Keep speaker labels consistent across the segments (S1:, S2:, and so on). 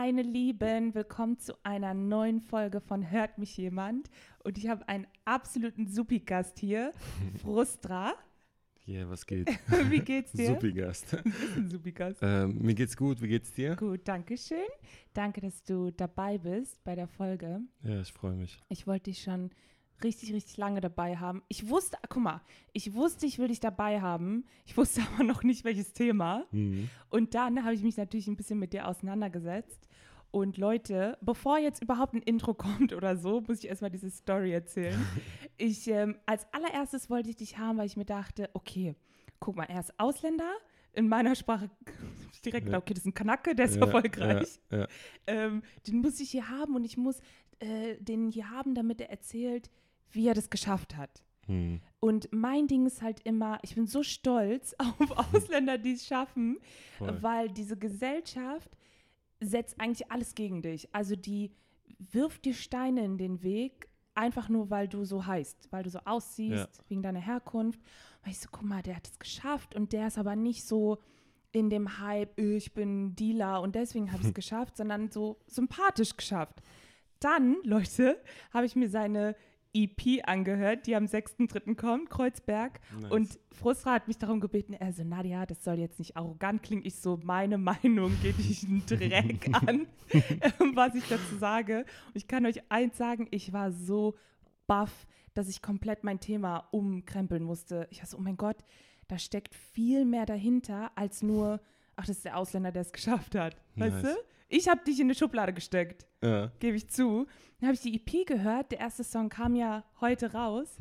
S1: meine Lieben, willkommen zu einer neuen Folge von Hört mich jemand? Und ich habe einen absoluten Supi-Gast hier, Frustra.
S2: Yeah, was geht?
S1: Wie geht's dir?
S2: Supi-Gast.
S1: Du bist ein Supi-Gast.
S2: Mir geht's gut, wie geht's dir?
S1: Gut, danke schön. Danke, dass du dabei bist bei der Folge.
S2: Ja, ich freue mich.
S1: Ich wollte dich schon richtig lange dabei haben. Ich wusste, ich will dich dabei haben. Ich wusste aber noch nicht, welches Thema. Und dann habe ich mich natürlich ein bisschen mit dir auseinandergesetzt. Und Leute, bevor jetzt überhaupt ein Intro kommt oder so, muss ich erstmal diese Story erzählen. Als allererstes wollte ich dich haben, weil ich mir dachte, okay, guck mal, er ist Ausländer. In meiner Sprache direkt gedacht, okay, das ist ein Kanake, der ist erfolgreich.
S2: Ja.
S1: Den muss ich hier haben und ich muss den hier haben, damit er erzählt, wie er das geschafft hat. Und mein Ding ist halt immer, ich bin so stolz auf Ausländer, die es schaffen, weil diese Gesellschaft setzt eigentlich alles gegen dich. Also die wirft dir Steine in den Weg, einfach nur, weil du so heißt, weil du so aussiehst, wegen deiner Herkunft. Und ich so, guck mal, der hat es geschafft und der ist aber nicht so in dem Hype, ich bin Dealer und deswegen habe ich es geschafft, sondern so sympathisch geschafft. Dann, Leute, habe ich mir seine EP angehört, die am 6.3. kommt, Kreuzberg. Nice. Und Frustra hat mich darum gebeten, also Nadia, das soll jetzt nicht arrogant klingen. Ich so, meine Meinung geht dich einen Dreck an, was ich dazu sage. Und ich kann euch eins sagen, ich war so baff, dass ich komplett mein Thema umkrempeln musste. Ich war so, oh mein Gott, da steckt viel mehr dahinter, als nur, ach, das ist der Ausländer, der es geschafft hat. Nice. Weißt du? Ich habe dich in eine Schublade gesteckt, gebe ich zu. Dann habe ich die EP gehört, der erste Song kam ja heute raus,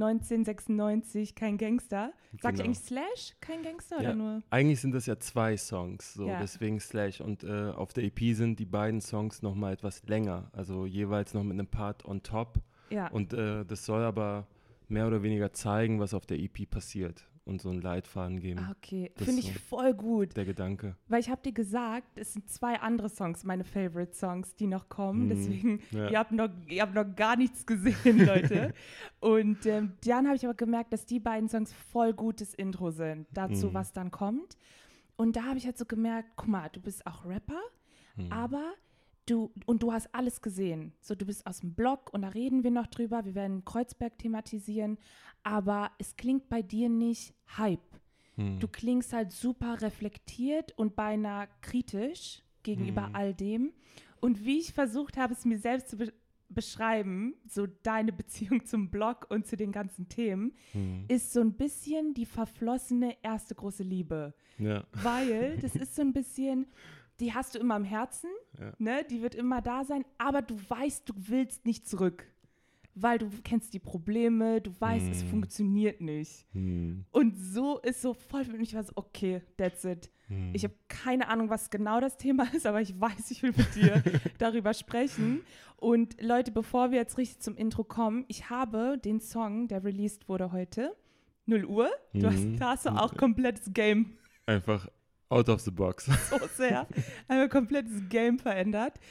S1: 1996, Kein Gangster. Sag ich eigentlich Slash, Kein Gangster oder nur?
S2: Eigentlich sind das ja 2 Songs, so deswegen Slash. Und auf der EP sind die beiden Songs nochmal etwas länger, also jeweils noch mit einem Part on top. Ja. Und das soll aber mehr oder weniger zeigen, was auf der EP passiert. Und so einen Leitfaden geben.
S1: Okay, finde ich voll gut.
S2: Der Gedanke.
S1: Weil ich habe dir gesagt, es sind 2 andere Songs, meine Favorite-Songs, die noch kommen. Deswegen, ihr habt noch gar nichts gesehen, Leute. Und dann habe ich aber gemerkt, dass die beiden Songs voll gutes Intro sind dazu, was dann kommt. Und da habe ich halt so gemerkt, guck mal, du bist auch Rapper, aber du hast alles gesehen. So, du bist aus dem Blog und da reden wir noch drüber. Wir werden Kreuzberg thematisieren. Aber es klingt bei dir nicht Hype. Du klingst halt super reflektiert und beinahe kritisch gegenüber all dem. Und wie ich versucht habe, es mir selbst zu beschreiben, so deine Beziehung zum Blog und zu den ganzen Themen, ist so ein bisschen die verflossene erste große Liebe. Ja. Weil das ist so ein bisschen, die hast du immer im Herzen, ne? Die wird immer da sein, aber du weißt, du willst nicht zurück. Weil du kennst die Probleme, du weißt, es funktioniert nicht. Und so ist so voll für mich, ich war so, okay, that's it. Ich habe keine Ahnung, was genau das Thema ist, aber ich weiß, ich will mit dir darüber sprechen. Und Leute, bevor wir jetzt richtig zum Intro kommen, ich habe den Song, der released wurde heute, 0 Uhr, da hast du auch komplettes Game.
S2: Einfach out of the box.
S1: So sehr. Ein komplettes Game verändert.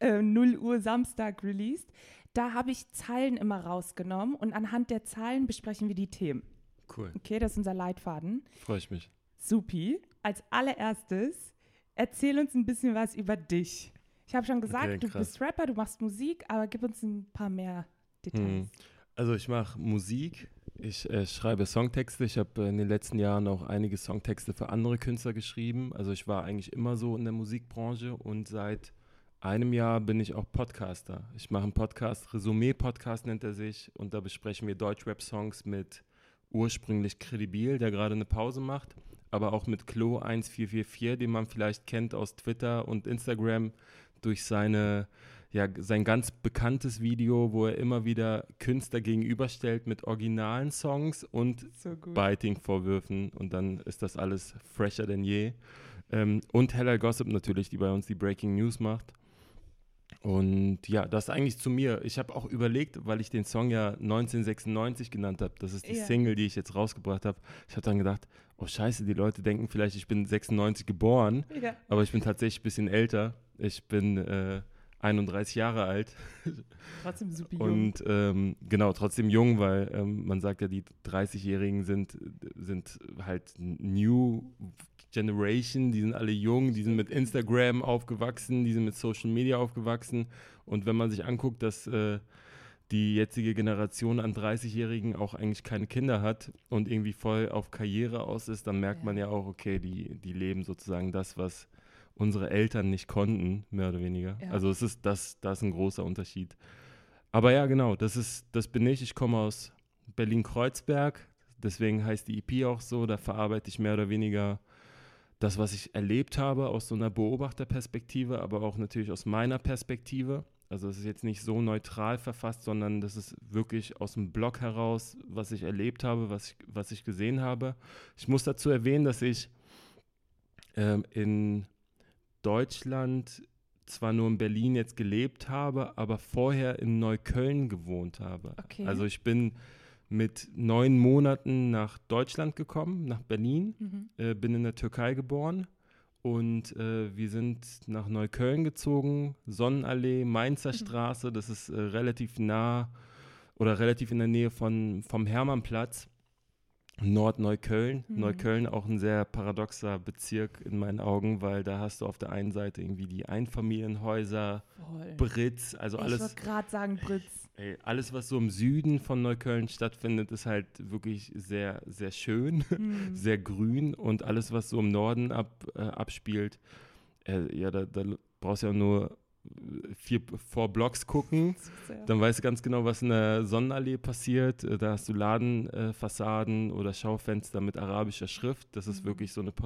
S1: 0 Uhr Samstag released. Da habe ich Zeilen immer rausgenommen und anhand der Zeilen besprechen wir die Themen.
S2: Cool.
S1: Okay, das ist unser Leitfaden.
S2: Freue ich mich.
S1: Supi. Als allererstes, erzähl uns ein bisschen was über dich. Ich habe schon gesagt, okay, du bist Rapper, du machst Musik, aber gib uns ein paar mehr Details.
S2: Also ich mache Musik, ich schreibe Songtexte. Ich habe in den letzten Jahren auch einige Songtexte für andere Künstler geschrieben. Also ich war eigentlich immer so in der Musikbranche und seit einem Jahr bin ich auch Podcaster. Ich mache einen Podcast, Resümee-Podcast nennt er sich, und da besprechen wir Deutschrap-Songs mit ursprünglich Credibil, der gerade eine Pause macht, aber auch mit Klo1444, den man vielleicht kennt aus Twitter und Instagram durch sein ganz bekanntes Video, wo er immer wieder Künstler gegenüberstellt mit originalen Songs und Biting-Vorwürfen, und dann ist das alles fresher denn je. Und Hella Gossip natürlich, die bei uns die Breaking News macht. Und ja, das eigentlich zu mir. Ich habe auch überlegt, weil ich den Song ja 1996 genannt habe, das ist die Single, die ich jetzt rausgebracht habe. Ich habe dann gedacht, oh scheiße, die Leute denken vielleicht, ich bin 96 geboren, aber ich bin tatsächlich ein bisschen älter. Ich bin 31 Jahre alt.
S1: Trotzdem super jung.
S2: Und trotzdem jung, weil man sagt ja, die 30-Jährigen sind halt New Generation, die sind alle jung, die sind mit Instagram aufgewachsen, die sind mit Social Media aufgewachsen. Und wenn man sich anguckt, dass die jetzige Generation an 30-Jährigen auch eigentlich keine Kinder hat und irgendwie voll auf Karriere aus ist, dann merkt man ja auch, okay, die leben sozusagen das, was unsere Eltern nicht konnten, mehr oder weniger. Ja. Also das ist ein großer Unterschied. Aber ja, genau, das bin ich. Ich komme aus Berlin-Kreuzberg, deswegen heißt die EP auch so, da verarbeite ich mehr oder weniger das, was ich erlebt habe, aus so einer Beobachterperspektive, aber auch natürlich aus meiner Perspektive. Also es ist jetzt nicht so neutral verfasst, sondern das ist wirklich aus dem Blog heraus, was ich erlebt habe, was ich gesehen habe. Ich muss dazu erwähnen, dass ich in Deutschland zwar nur in Berlin jetzt gelebt habe, aber vorher in Neukölln gewohnt habe.
S1: Okay.
S2: Also ich bin mit 9 Monaten nach Deutschland gekommen, nach Berlin, bin in der Türkei geboren und wir sind nach Neukölln gezogen, Sonnenallee, Mainzer Straße, das ist relativ nah oder relativ in der Nähe vom Hermannplatz. Nordneukölln. Neukölln auch ein sehr paradoxer Bezirk in meinen Augen, weil da hast du auf der einen Seite irgendwie die Einfamilienhäuser, Britz, also alles.
S1: Ich wollte gerade sagen Britz.
S2: Alles, was so im Süden von Neukölln stattfindet, ist halt wirklich sehr, sehr schön, sehr grün und alles, was so im Norden abspielt, da brauchst du ja nur 4 Blocks gucken, dann weißt du ganz genau, was in der Sonnenallee passiert. Da hast du Ladenfassaden oder Schaufenster mit arabischer Schrift. Das ist wirklich so eine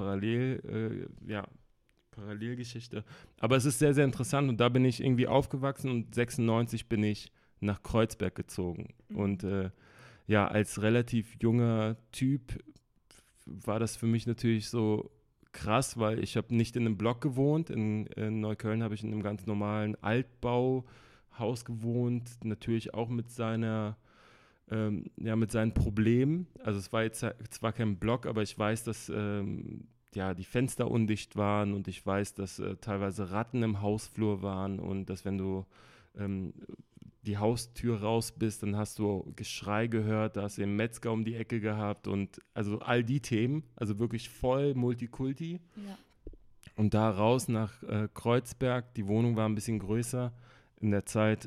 S2: Parallelgeschichte. Aber es ist sehr, sehr interessant und da bin ich irgendwie aufgewachsen und 96 bin ich nach Kreuzberg gezogen. Und als relativ junger Typ war das für mich natürlich so krass, weil ich habe nicht in einem Block gewohnt. In Neukölln habe ich in einem ganz normalen Altbauhaus gewohnt, natürlich auch mit seinen Problemen. Also es war jetzt zwar kein Block, aber ich weiß, dass die Fenster undicht waren und ich weiß, dass teilweise Ratten im Hausflur waren und dass wenn du die Haustür raus bist, dann hast du Geschrei gehört, da hast du den Metzger um die Ecke gehabt und also all die Themen, also wirklich voll Multikulti. Ja. Und da raus nach Kreuzberg, die Wohnung war ein bisschen größer. In der Zeit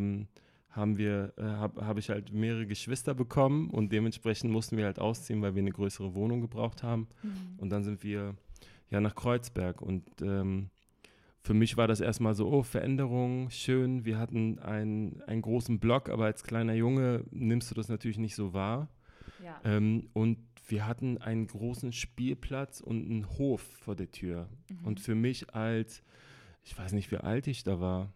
S2: habe ich halt mehrere Geschwister bekommen und dementsprechend mussten wir halt ausziehen, weil wir eine größere Wohnung gebraucht haben. Und dann sind wir nach Kreuzberg und für mich war das erstmal so, Veränderung, schön. Wir hatten einen großen Block, aber als kleiner Junge nimmst du das natürlich nicht so wahr. Ja. Und wir hatten einen großen Spielplatz und einen Hof vor der Tür. Und für mich ich weiß nicht, wie alt ich da war,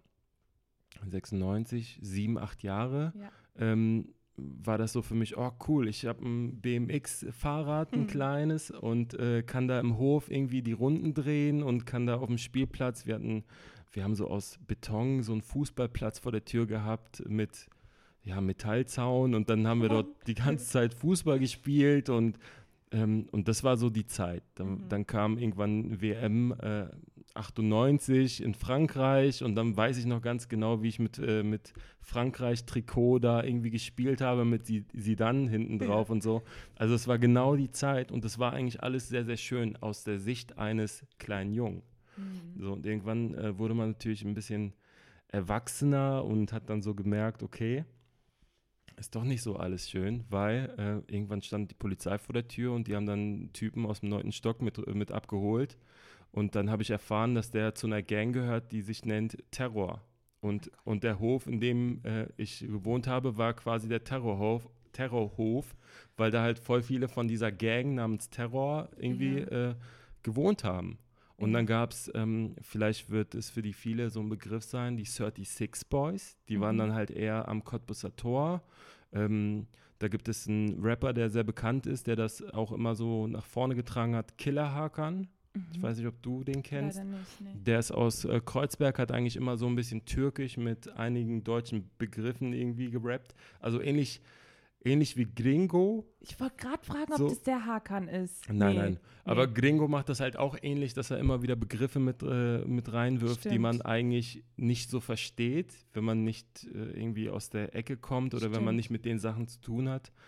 S2: 96, 7, 8 Jahre, war das so für mich, cool, ich habe ein BMX-Fahrrad, ein kleines und kann da im Hof irgendwie die Runden drehen und kann da auf dem Spielplatz, wir haben so aus Beton so einen Fußballplatz vor der Tür gehabt mit Metallzaun und dann haben wir dort die ganze Zeit Fußball gespielt und das war so die Zeit. Dann kam irgendwann WM 98 in Frankreich und dann weiß ich noch ganz genau, wie ich mit Frankreich-Trikot da irgendwie gespielt habe, mit Zidane hinten drauf und so. Also es war genau die Zeit und das war eigentlich alles sehr, sehr schön aus der Sicht eines kleinen Jungen. So, und irgendwann wurde man natürlich ein bisschen erwachsener und hat dann so gemerkt, okay, ist doch nicht so alles schön, weil irgendwann stand die Polizei vor der Tür und die haben dann Typen aus dem 9. Stock mit abgeholt. Und dann habe ich erfahren, dass der zu einer Gang gehört, die sich nennt Terror. Und der Hof, in dem ich gewohnt habe, war quasi der Terrorhof, weil da halt voll viele von dieser Gang namens Terror irgendwie gewohnt haben. Und dann gab es, vielleicht wird es für die viele so ein Begriff sein, die 36 Boys. Die waren dann halt eher am Cottbusser Tor. Da gibt es einen Rapper, der sehr bekannt ist, der das auch immer so nach vorne getragen hat, Killer Hakan. Ich weiß nicht, ob du den kennst.
S1: Leider nicht, nee.
S2: Der ist aus Kreuzberg, hat eigentlich immer so ein bisschen türkisch mit einigen deutschen Begriffen irgendwie gerappt. Also ähnlich wie Gringo.
S1: Ich wollte gerade fragen, ob das der Hakan ist.
S2: Nein. Aber Gringo macht das halt auch ähnlich, dass er immer wieder Begriffe mit reinwirft, die man eigentlich nicht so versteht, wenn man nicht irgendwie aus der Ecke kommt oder wenn man nicht mit den Sachen zu tun hat.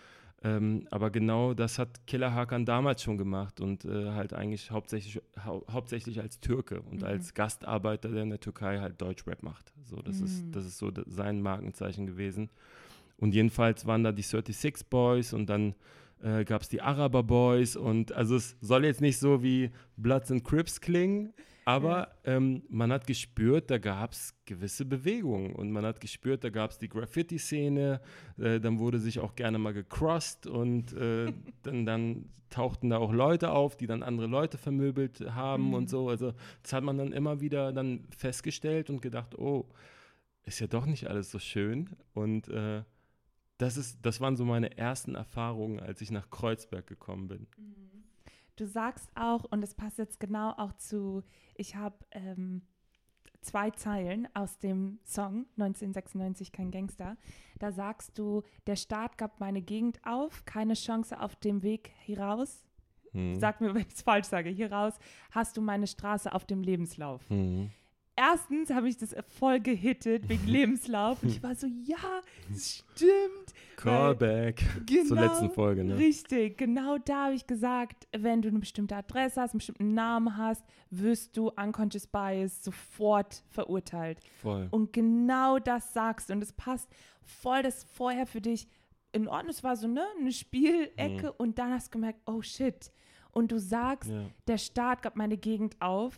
S2: Aber genau das hat Killa Hakan damals schon gemacht und halt eigentlich hauptsächlich als Türke und als Gastarbeiter, der in der Türkei halt Deutschrap macht. So, das ist so sein Markenzeichen gewesen. Und jedenfalls waren da die 36 Boys und dann gab es die Araber Boys und also es soll jetzt nicht so wie Bloods and Crips klingen, aber man hat gespürt, da gab es gewisse Bewegungen und man hat gespürt, da gab es die Graffiti-Szene, dann wurde sich auch gerne mal gecrossed und dann tauchten da auch Leute auf, die dann andere Leute vermöbelt haben und so. Also das hat man dann immer wieder dann festgestellt und gedacht, oh, ist ja doch nicht alles so schön und das waren so meine ersten Erfahrungen, als ich nach Kreuzberg gekommen bin.
S1: Du sagst auch, und das passt jetzt genau auch zu, ich habe 2 Zeilen aus dem Song 1996, kein Gangster. Da sagst du, der Staat gab meine Gegend auf, keine Chance auf dem Weg hieraus. Sag mir, wenn ich es falsch sage, hieraus hast du meine Straße auf dem Lebenslauf. Erstens habe ich das voll gehittet wegen Lebenslauf und ich war so, ja, das stimmt.
S2: Callback zur letzten Folge, ne?
S1: Richtig, genau da habe ich gesagt, wenn du eine bestimmte Adresse hast, einen bestimmten Namen hast, wirst du unconscious bias sofort verurteilt.
S2: Voll.
S1: Und genau das sagst du und es passt voll, das vorher für dich in Ordnung, es war so eine Spielecke und dann hast du gemerkt, oh shit. Und du sagst, der Staat gab meine Gegend auf.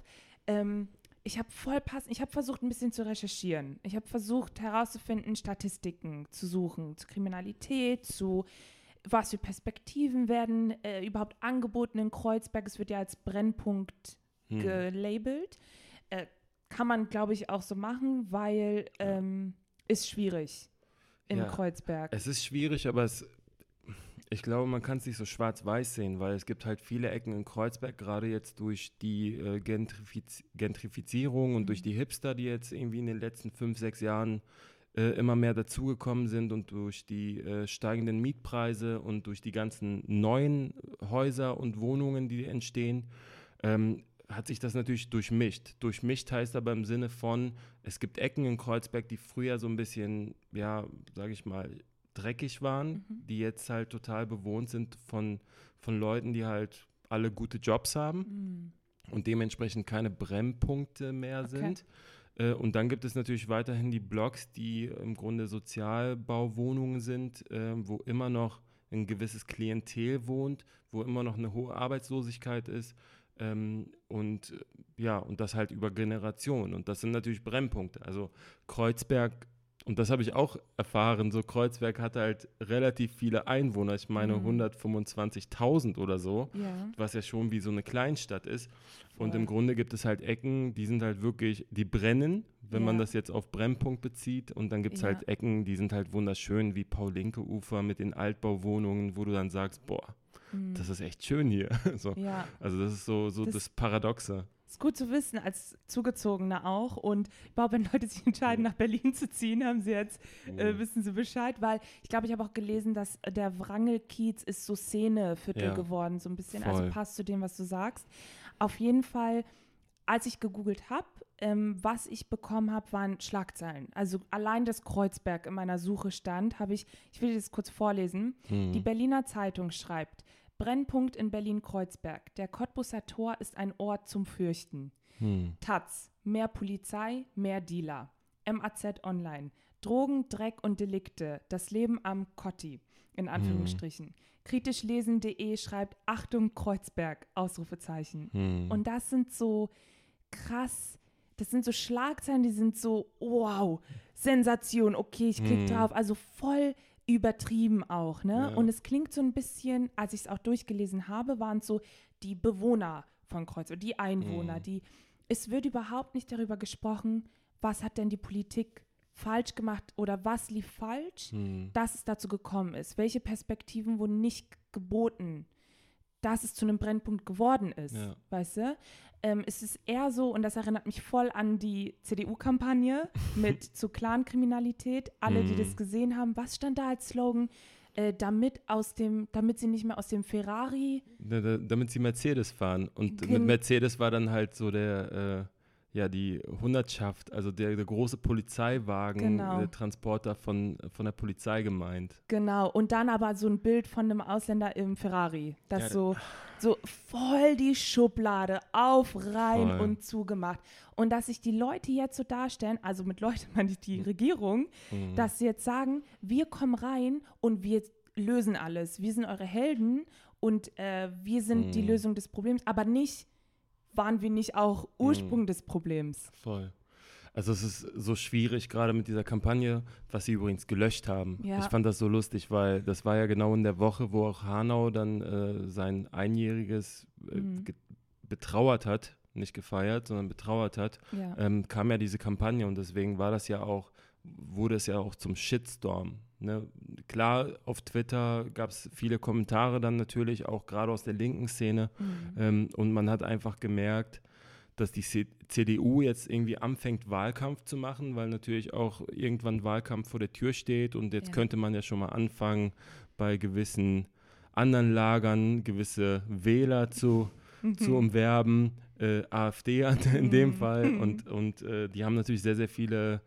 S1: Ich habe versucht, ein bisschen zu recherchieren. Ich habe versucht, herauszufinden, Statistiken zu suchen, zu Kriminalität, zu was für Perspektiven werden überhaupt angeboten in Kreuzberg. Es wird ja als Brennpunkt gelabelt. Kann man, glaube ich, auch so machen, weil ist schwierig in Kreuzberg.
S2: Es ist schwierig, aber ich glaube, man kann es nicht so schwarz-weiß sehen, weil es gibt halt viele Ecken in Kreuzberg, gerade jetzt durch die Gentrifizierung und durch die Hipster, die jetzt irgendwie in den letzten 5, 6 Jahren immer mehr dazugekommen sind und durch die steigenden Mietpreise und durch die ganzen neuen Häuser und Wohnungen, die entstehen, hat sich das natürlich durchmischt. Durchmischt heißt aber im Sinne von, es gibt Ecken in Kreuzberg, die früher so ein bisschen, ja, sage ich mal, dreckig waren, die jetzt halt total bewohnt sind von Leuten, die halt alle gute Jobs haben und dementsprechend keine Brennpunkte mehr sind. Und dann gibt es natürlich weiterhin die Blocks, die im Grunde Sozialbauwohnungen sind, wo immer noch ein gewisses Klientel wohnt, wo immer noch eine hohe Arbeitslosigkeit ist und das halt über Generationen. Und das sind natürlich Brennpunkte. Also Kreuzberg, und das habe ich auch erfahren, so Kreuzberg hat halt relativ viele Einwohner, ich meine 125.000 oder so, was ja schon wie so eine Kleinstadt ist. Voll. Und im Grunde gibt es halt Ecken, die sind halt wirklich, die brennen, wenn man das jetzt auf Brennpunkt bezieht. Und dann gibt es halt Ecken, die sind halt wunderschön, wie Paul-Linke-Ufer mit den Altbauwohnungen, wo du dann sagst, boah, das ist echt schön hier. So. Ja. Also das ist so das Paradoxe.
S1: Ist gut zu wissen, als Zugezogener auch. Und überhaupt, wenn Leute sich entscheiden, nach Berlin zu ziehen, haben sie jetzt, wissen sie Bescheid. Weil ich glaube, ich habe auch gelesen, dass der Wrangel-Kiez ist so Szeneviertel geworden, so ein bisschen. Voll. Also passt zu dem, was du sagst. Auf jeden Fall, als ich gegoogelt habe, was ich bekommen habe, waren Schlagzeilen. Also allein das Kreuzberg in meiner Suche stand, ich will dir das kurz vorlesen. Die Berliner Zeitung schreibt, Brennpunkt in Berlin-Kreuzberg. Der Cottbuser Tor ist ein Ort zum Fürchten. Taz, mehr Polizei, mehr Dealer. MAZ Online, Drogen, Dreck und Delikte. Das Leben am Kotti, in Anführungsstrichen. Kritischlesen.de schreibt, Achtung Kreuzberg, Ausrufezeichen. Und das sind so krass, das sind so Schlagzeilen, die sind so, wow, Sensation, okay, ich klicke drauf. Also voll übertrieben auch, ne? Ja. Und es klingt so ein bisschen, als ich es auch durchgelesen habe, waren es so die Bewohner von Kreuzberg, die Einwohner, es wird überhaupt nicht darüber gesprochen, was hat denn die Politik falsch gemacht oder was lief falsch, dass es dazu gekommen ist. Welche Perspektiven wurden nicht geboten, dass es zu einem Brennpunkt geworden ist, weißt du? Es ist eher so, und das erinnert mich voll an die CDU-Kampagne zu Clankriminalität. Alle, die das gesehen haben, was stand da als Slogan? Damit sie nicht mehr aus dem Ferrari...
S2: Damit sie Mercedes fahren. Und mit Mercedes war dann halt so der die Hundertschaft, also der große Polizeiwagen, der Transporter von der Polizei gemeint.
S1: Genau, und dann aber so ein Bild von einem Ausländer im Ferrari, das so voll die Schublade auf, rein und zugemacht. Und dass sich die Leute jetzt so darstellen, also mit Leuten meine ich die Regierung, dass sie jetzt sagen, wir kommen rein und wir lösen alles. Wir sind eure Helden und wir sind die Lösung des Problems, aber nicht, waren wir nicht auch Ursprung des Problems.
S2: Voll. Also es ist so schwierig, gerade mit dieser Kampagne, was sie übrigens gelöscht haben. Ja. Ich fand das so lustig, weil das war ja genau in der Woche, wo auch Hanau dann sein Einjähriges betrauert hat, nicht gefeiert, sondern betrauert hat, kam ja diese Kampagne und deswegen wurde es ja auch zum Shitstorm. Ne? Klar, auf Twitter gab es viele Kommentare dann natürlich, auch gerade aus der linken Szene und man hat einfach gemerkt, dass die CDU jetzt irgendwie anfängt, Wahlkampf zu machen, weil natürlich auch irgendwann Wahlkampf vor der Tür steht und jetzt könnte man ja schon mal anfangen, bei gewissen anderen Lagern gewisse Wähler zu umwerben, AfD in dem Fall und die haben natürlich sehr, sehr viele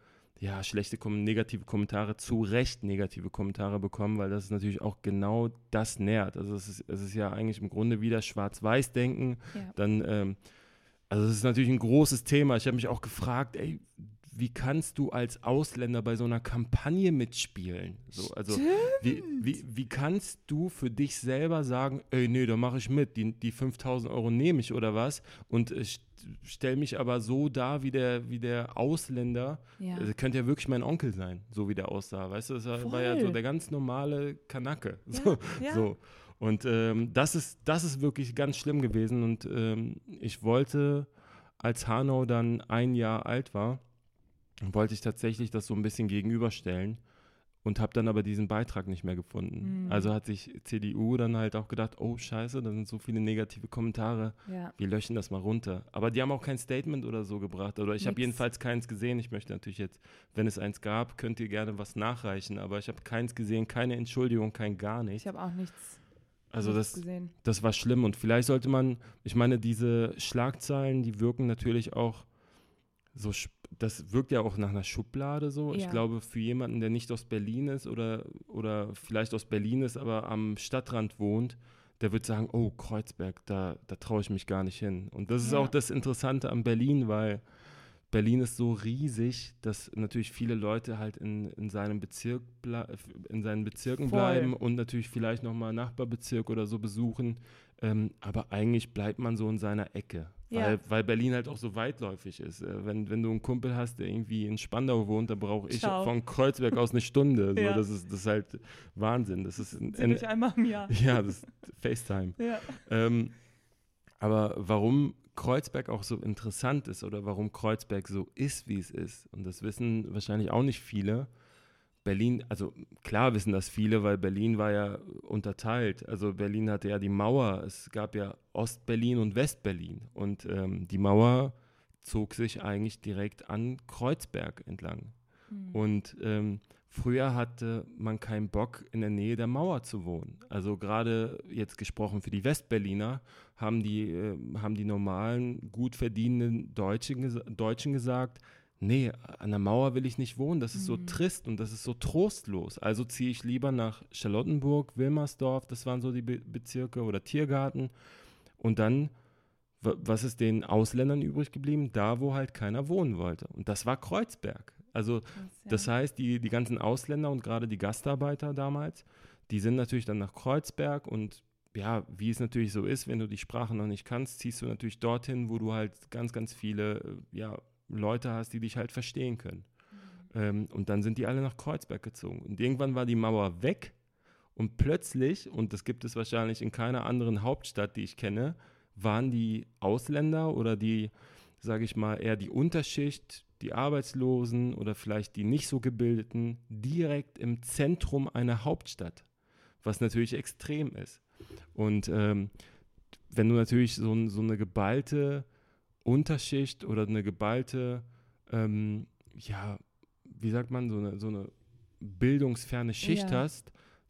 S2: negative Kommentare, zu Recht negative Kommentare bekommen, weil das ist natürlich auch genau das nährt. Also es ist ja eigentlich im Grunde wieder Schwarz-Weiß-Denken, dann also es ist natürlich ein großes Thema. Ich habe mich auch gefragt, wie kannst du als Ausländer bei so einer Kampagne mitspielen? So, also wie kannst du für dich selber sagen, nee, da mache ich mit, die 5.000 Euro nehme ich oder was und stelle mich aber so dar wie der Ausländer. Das könnte ja wirklich mein Onkel sein, so wie der aussah. Weißt du, das war ja so der ganz normale Kanake. So. Und das ist wirklich ganz schlimm gewesen und ich wollte, als Hanau dann 1 Jahr alt war, wollte ich tatsächlich das so ein bisschen gegenüberstellen und habe dann aber diesen Beitrag nicht mehr gefunden. Also hat sich CDU dann halt auch gedacht, oh scheiße, da sind so viele negative Kommentare, wir löschen das mal runter. Aber die haben auch kein Statement oder so gebracht oder ich habe jedenfalls keins gesehen. Ich möchte natürlich jetzt, wenn es eins gab, könnt ihr gerne was nachreichen, aber ich habe keins gesehen, keine Entschuldigung, kein gar nichts.
S1: Ich habe auch nichts.
S2: Also das war schlimm und vielleicht sollte man, ich meine, diese Schlagzeilen, die wirken natürlich auch so, das wirkt ja auch nach einer Schublade so. Ja. Ich glaube, für jemanden, der nicht aus Berlin ist oder vielleicht aus Berlin ist, aber am Stadtrand wohnt, der wird sagen, oh, Kreuzberg, da traue ich mich gar nicht hin. Und das ist auch das Interessante an Berlin, weil Berlin ist so riesig, dass natürlich viele Leute halt in seinen Bezirken bleiben und natürlich vielleicht nochmal Nachbarbezirk oder so besuchen. Aber eigentlich bleibt man so in seiner Ecke, weil Berlin halt auch so weitläufig ist. Wenn du einen Kumpel hast, der irgendwie in Spandau wohnt, da brauche ich von Kreuzberg aus 1 Stunde. So, das ist halt Wahnsinn. Das ist
S1: Ziemlich einmal im Jahr.
S2: Ja, das ist FaceTime. Ja. Aber warum Kreuzberg auch so interessant ist oder warum Kreuzberg so ist, wie es ist. Und das wissen wahrscheinlich auch nicht viele. Berlin, also klar wissen das viele, weil Berlin war ja unterteilt. Also Berlin hatte ja die Mauer. Es gab ja Ostberlin und Westberlin. Und die Mauer zog sich eigentlich direkt an Kreuzberg entlang. Und früher hatte man keinen Bock, in der Nähe der Mauer zu wohnen. Also gerade jetzt gesprochen für die Westberliner haben die normalen, gut verdienenden Deutschen gesagt, nee, an der Mauer will ich nicht wohnen, das ist so trist und das ist so trostlos. Also ziehe ich lieber nach Charlottenburg, Wilmersdorf, das waren so die Bezirke, oder Tiergarten. Und dann, was ist den Ausländern übrig geblieben? Da, wo halt keiner wohnen wollte. Und das war Kreuzberg. Also das heißt, die ganzen Ausländer und gerade die Gastarbeiter damals, die sind natürlich dann nach Kreuzberg und ja, wie es natürlich so ist, wenn du die Sprache noch nicht kannst, ziehst du natürlich dorthin, wo du halt ganz, ganz viele Leute hast, die dich halt verstehen können. Und dann sind die alle nach Kreuzberg gezogen. Und irgendwann war die Mauer weg und plötzlich, und das gibt es wahrscheinlich in keiner anderen Hauptstadt, die ich kenne, waren die Ausländer oder die, sage ich mal, eher die Unterschicht, die Arbeitslosen oder vielleicht die nicht so Gebildeten direkt im Zentrum einer Hauptstadt, was natürlich extrem ist. Und wenn du natürlich so eine geballte Unterschicht oder eine geballte, wie sagt man, so eine bildungsferne Schicht hast,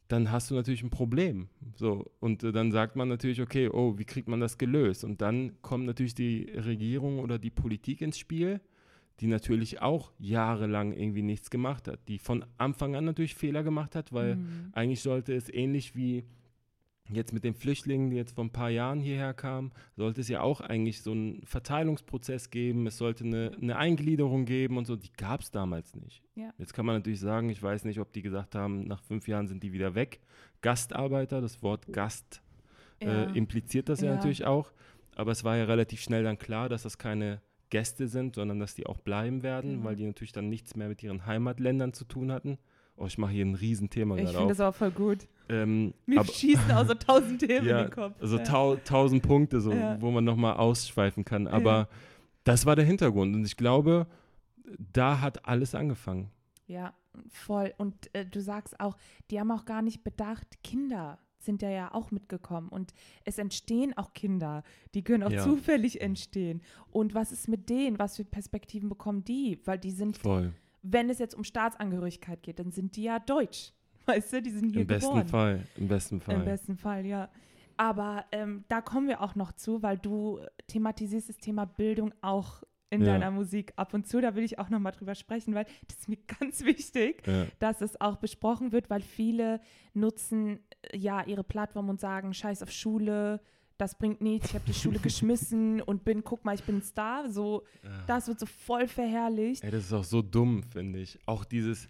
S2: dann hast du natürlich ein Problem. So, und dann sagt man natürlich, okay, oh, wie kriegt man das gelöst? Und dann kommt natürlich die Regierung oder die Politik ins Spiel, die natürlich auch jahrelang irgendwie nichts gemacht hat, die von Anfang an natürlich Fehler gemacht hat, weil eigentlich sollte es ähnlich wie jetzt mit den Flüchtlingen, die jetzt vor ein paar Jahren hierher kamen, sollte es ja auch eigentlich so einen Verteilungsprozess geben, es sollte eine Eingliederung geben und so, die gab es damals nicht.
S1: Ja.
S2: Jetzt kann man natürlich sagen, ich weiß nicht, ob die gesagt haben, nach 5 Jahren sind die wieder weg. Gastarbeiter, das Wort Gast impliziert das ja natürlich auch, aber es war ja relativ schnell dann klar, dass das keine Gäste sind, sondern dass die auch bleiben werden, weil die natürlich dann nichts mehr mit ihren Heimatländern zu tun hatten. Oh, ich mache hier ein Riesenthema gerade auf.
S1: Ich finde das auch voll gut. Mir
S2: aber,
S1: schießen auch so 1000 Themen in den Kopf.
S2: Also 1000 Punkte, so, wo man nochmal ausschweifen kann. Aber das war der Hintergrund. Und ich glaube, da hat alles angefangen.
S1: Ja, voll. Und du sagst auch, die haben auch gar nicht bedacht, Kinder sind ja auch mitgekommen. Und es entstehen auch Kinder. Die können auch zufällig entstehen. Und was ist mit denen? Was für Perspektiven bekommen die? Weil die sind...
S2: Voll.
S1: Wenn es jetzt um Staatsangehörigkeit geht, dann sind die ja deutsch. Weißt du, die sind hier geboren.
S2: Im besten Fall.
S1: Im besten Fall, ja. Aber da kommen wir auch noch zu, weil du thematisierst das Thema Bildung auch in deiner Musik ab und zu. Da will ich auch noch mal drüber sprechen, weil das ist mir ganz wichtig, dass es auch besprochen wird, weil viele nutzen ihre Plattform und sagen, scheiß auf Schule, das bringt nichts, ich habe die Schule geschmissen und guck mal, ich bin ein Star. So, das wird so voll verherrlicht.
S2: Ey, das ist auch so dumm, finde ich. Auch dieses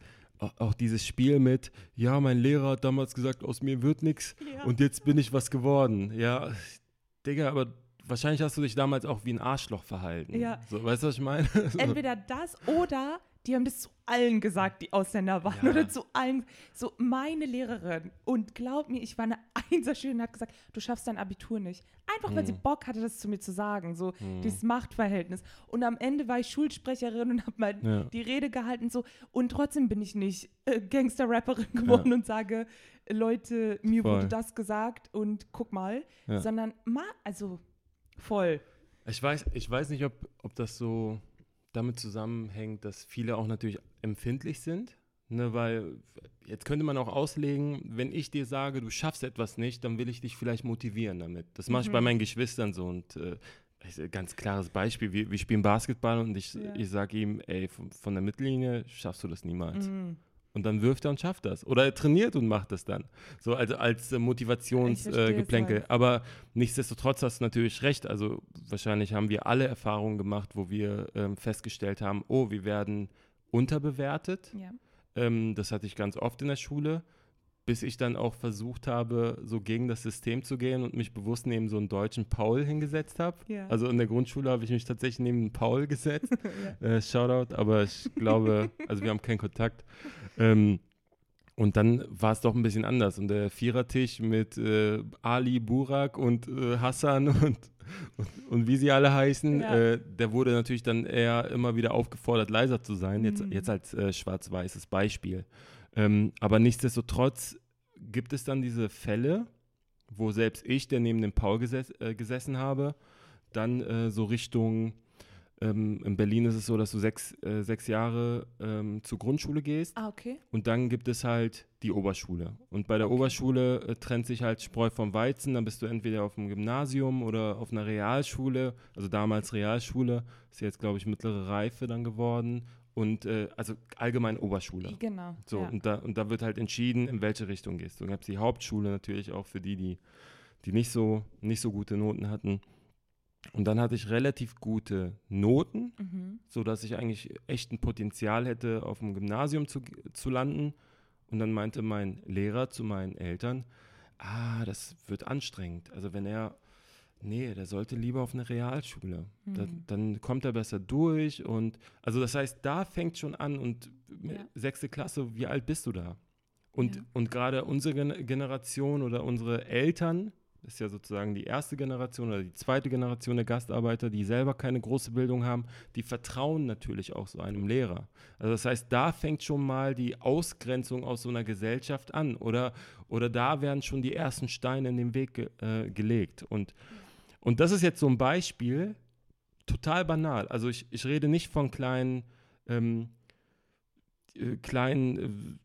S2: Spiel mit, ja, mein Lehrer hat damals gesagt, aus mir wird nichts und jetzt bin ich was geworden. Ja, Digga, aber wahrscheinlich hast du dich damals auch wie ein Arschloch verhalten. Ja. So, weißt du, was ich meine?
S1: Entweder das oder die haben das zu allen gesagt, die Ausländer waren. Oder zu allen. So meine Lehrerin. Und glaub mir, ich war eine Einserschülerin und hat gesagt, du schaffst dein Abitur nicht. Einfach, weil sie Bock hatte, das zu mir zu sagen. So dieses Machtverhältnis. Und am Ende war ich Schulsprecherin und habe mal die Rede gehalten. So. Und trotzdem bin ich nicht Gangster-Rapperin geworden und sage, Leute, mir wurde das gesagt und guck mal. Sondern voll.
S2: Ich weiß nicht, ob das so damit zusammenhängt, dass viele auch natürlich empfindlich sind, ne, weil jetzt könnte man auch auslegen, wenn ich dir sage, du schaffst etwas nicht, dann will ich dich vielleicht motivieren damit. Das mache ich bei meinen Geschwistern so und ganz klares Beispiel, wir spielen Basketball und ich sage ihm, ey, von der Mittellinie schaffst du das niemals. Und dann wirft er und schafft das. Oder er trainiert und macht das dann. So als Motivationsgeplänkel. Aber nichtsdestotrotz hast du natürlich recht. Also wahrscheinlich haben wir alle Erfahrungen gemacht, wo wir festgestellt haben, oh, wir werden unterbewertet. Ja. Das hatte ich ganz oft in der Schule, bis ich dann auch versucht habe, so gegen das System zu gehen und mich bewusst neben so einen deutschen Paul hingesetzt habe. Ja. Also in der Grundschule habe ich mich tatsächlich neben einen Paul gesetzt. Shoutout, aber ich glaube, also wir haben keinen Kontakt. Und dann war es doch ein bisschen anders. Und der Vierertisch mit Ali, Burak und Hassan und wie sie alle heißen, der wurde natürlich dann eher immer wieder aufgefordert, leiser zu sein. Jetzt als schwarz-weißes Beispiel. Aber nichtsdestotrotz gibt es dann diese Fälle, wo selbst ich, der neben dem Paul gesessen habe, dann so Richtung, in Berlin ist es so, dass du 6 Jahre zur Grundschule gehst.
S1: Okay.
S2: Und dann gibt es halt die Oberschule. Und bei der Oberschule trennt sich halt Spreu vom Weizen. Dann bist du entweder auf einem Gymnasium oder auf einer Realschule. Also damals Realschule, ist jetzt, glaube ich, mittlere Reife dann geworden. Und also allgemein Oberschule.
S1: Genau.
S2: So, und da wird halt entschieden, in welche Richtung gehst du. Dann gab es die Hauptschule natürlich auch für die nicht so gute Noten hatten. Und dann hatte ich relativ gute Noten, sodass ich eigentlich echt ein Potenzial hätte, auf dem Gymnasium zu landen. Und dann meinte mein Lehrer zu meinen Eltern, das wird anstrengend. Also der sollte lieber auf eine Realschule. Dann kommt er besser durch. Und also das heißt, da fängt schon an. Und 6. Klasse, wie alt bist du da? Und gerade unsere Generation oder unsere Eltern, das ist ja sozusagen die erste Generation oder die zweite Generation der Gastarbeiter, die selber keine große Bildung haben, die vertrauen natürlich auch so einem Lehrer. Also das heißt, da fängt schon mal die Ausgrenzung aus so einer Gesellschaft an oder da werden schon die ersten Steine in den Weg gelegt. Und das ist jetzt so ein Beispiel, total banal. Also ich rede nicht von kleinen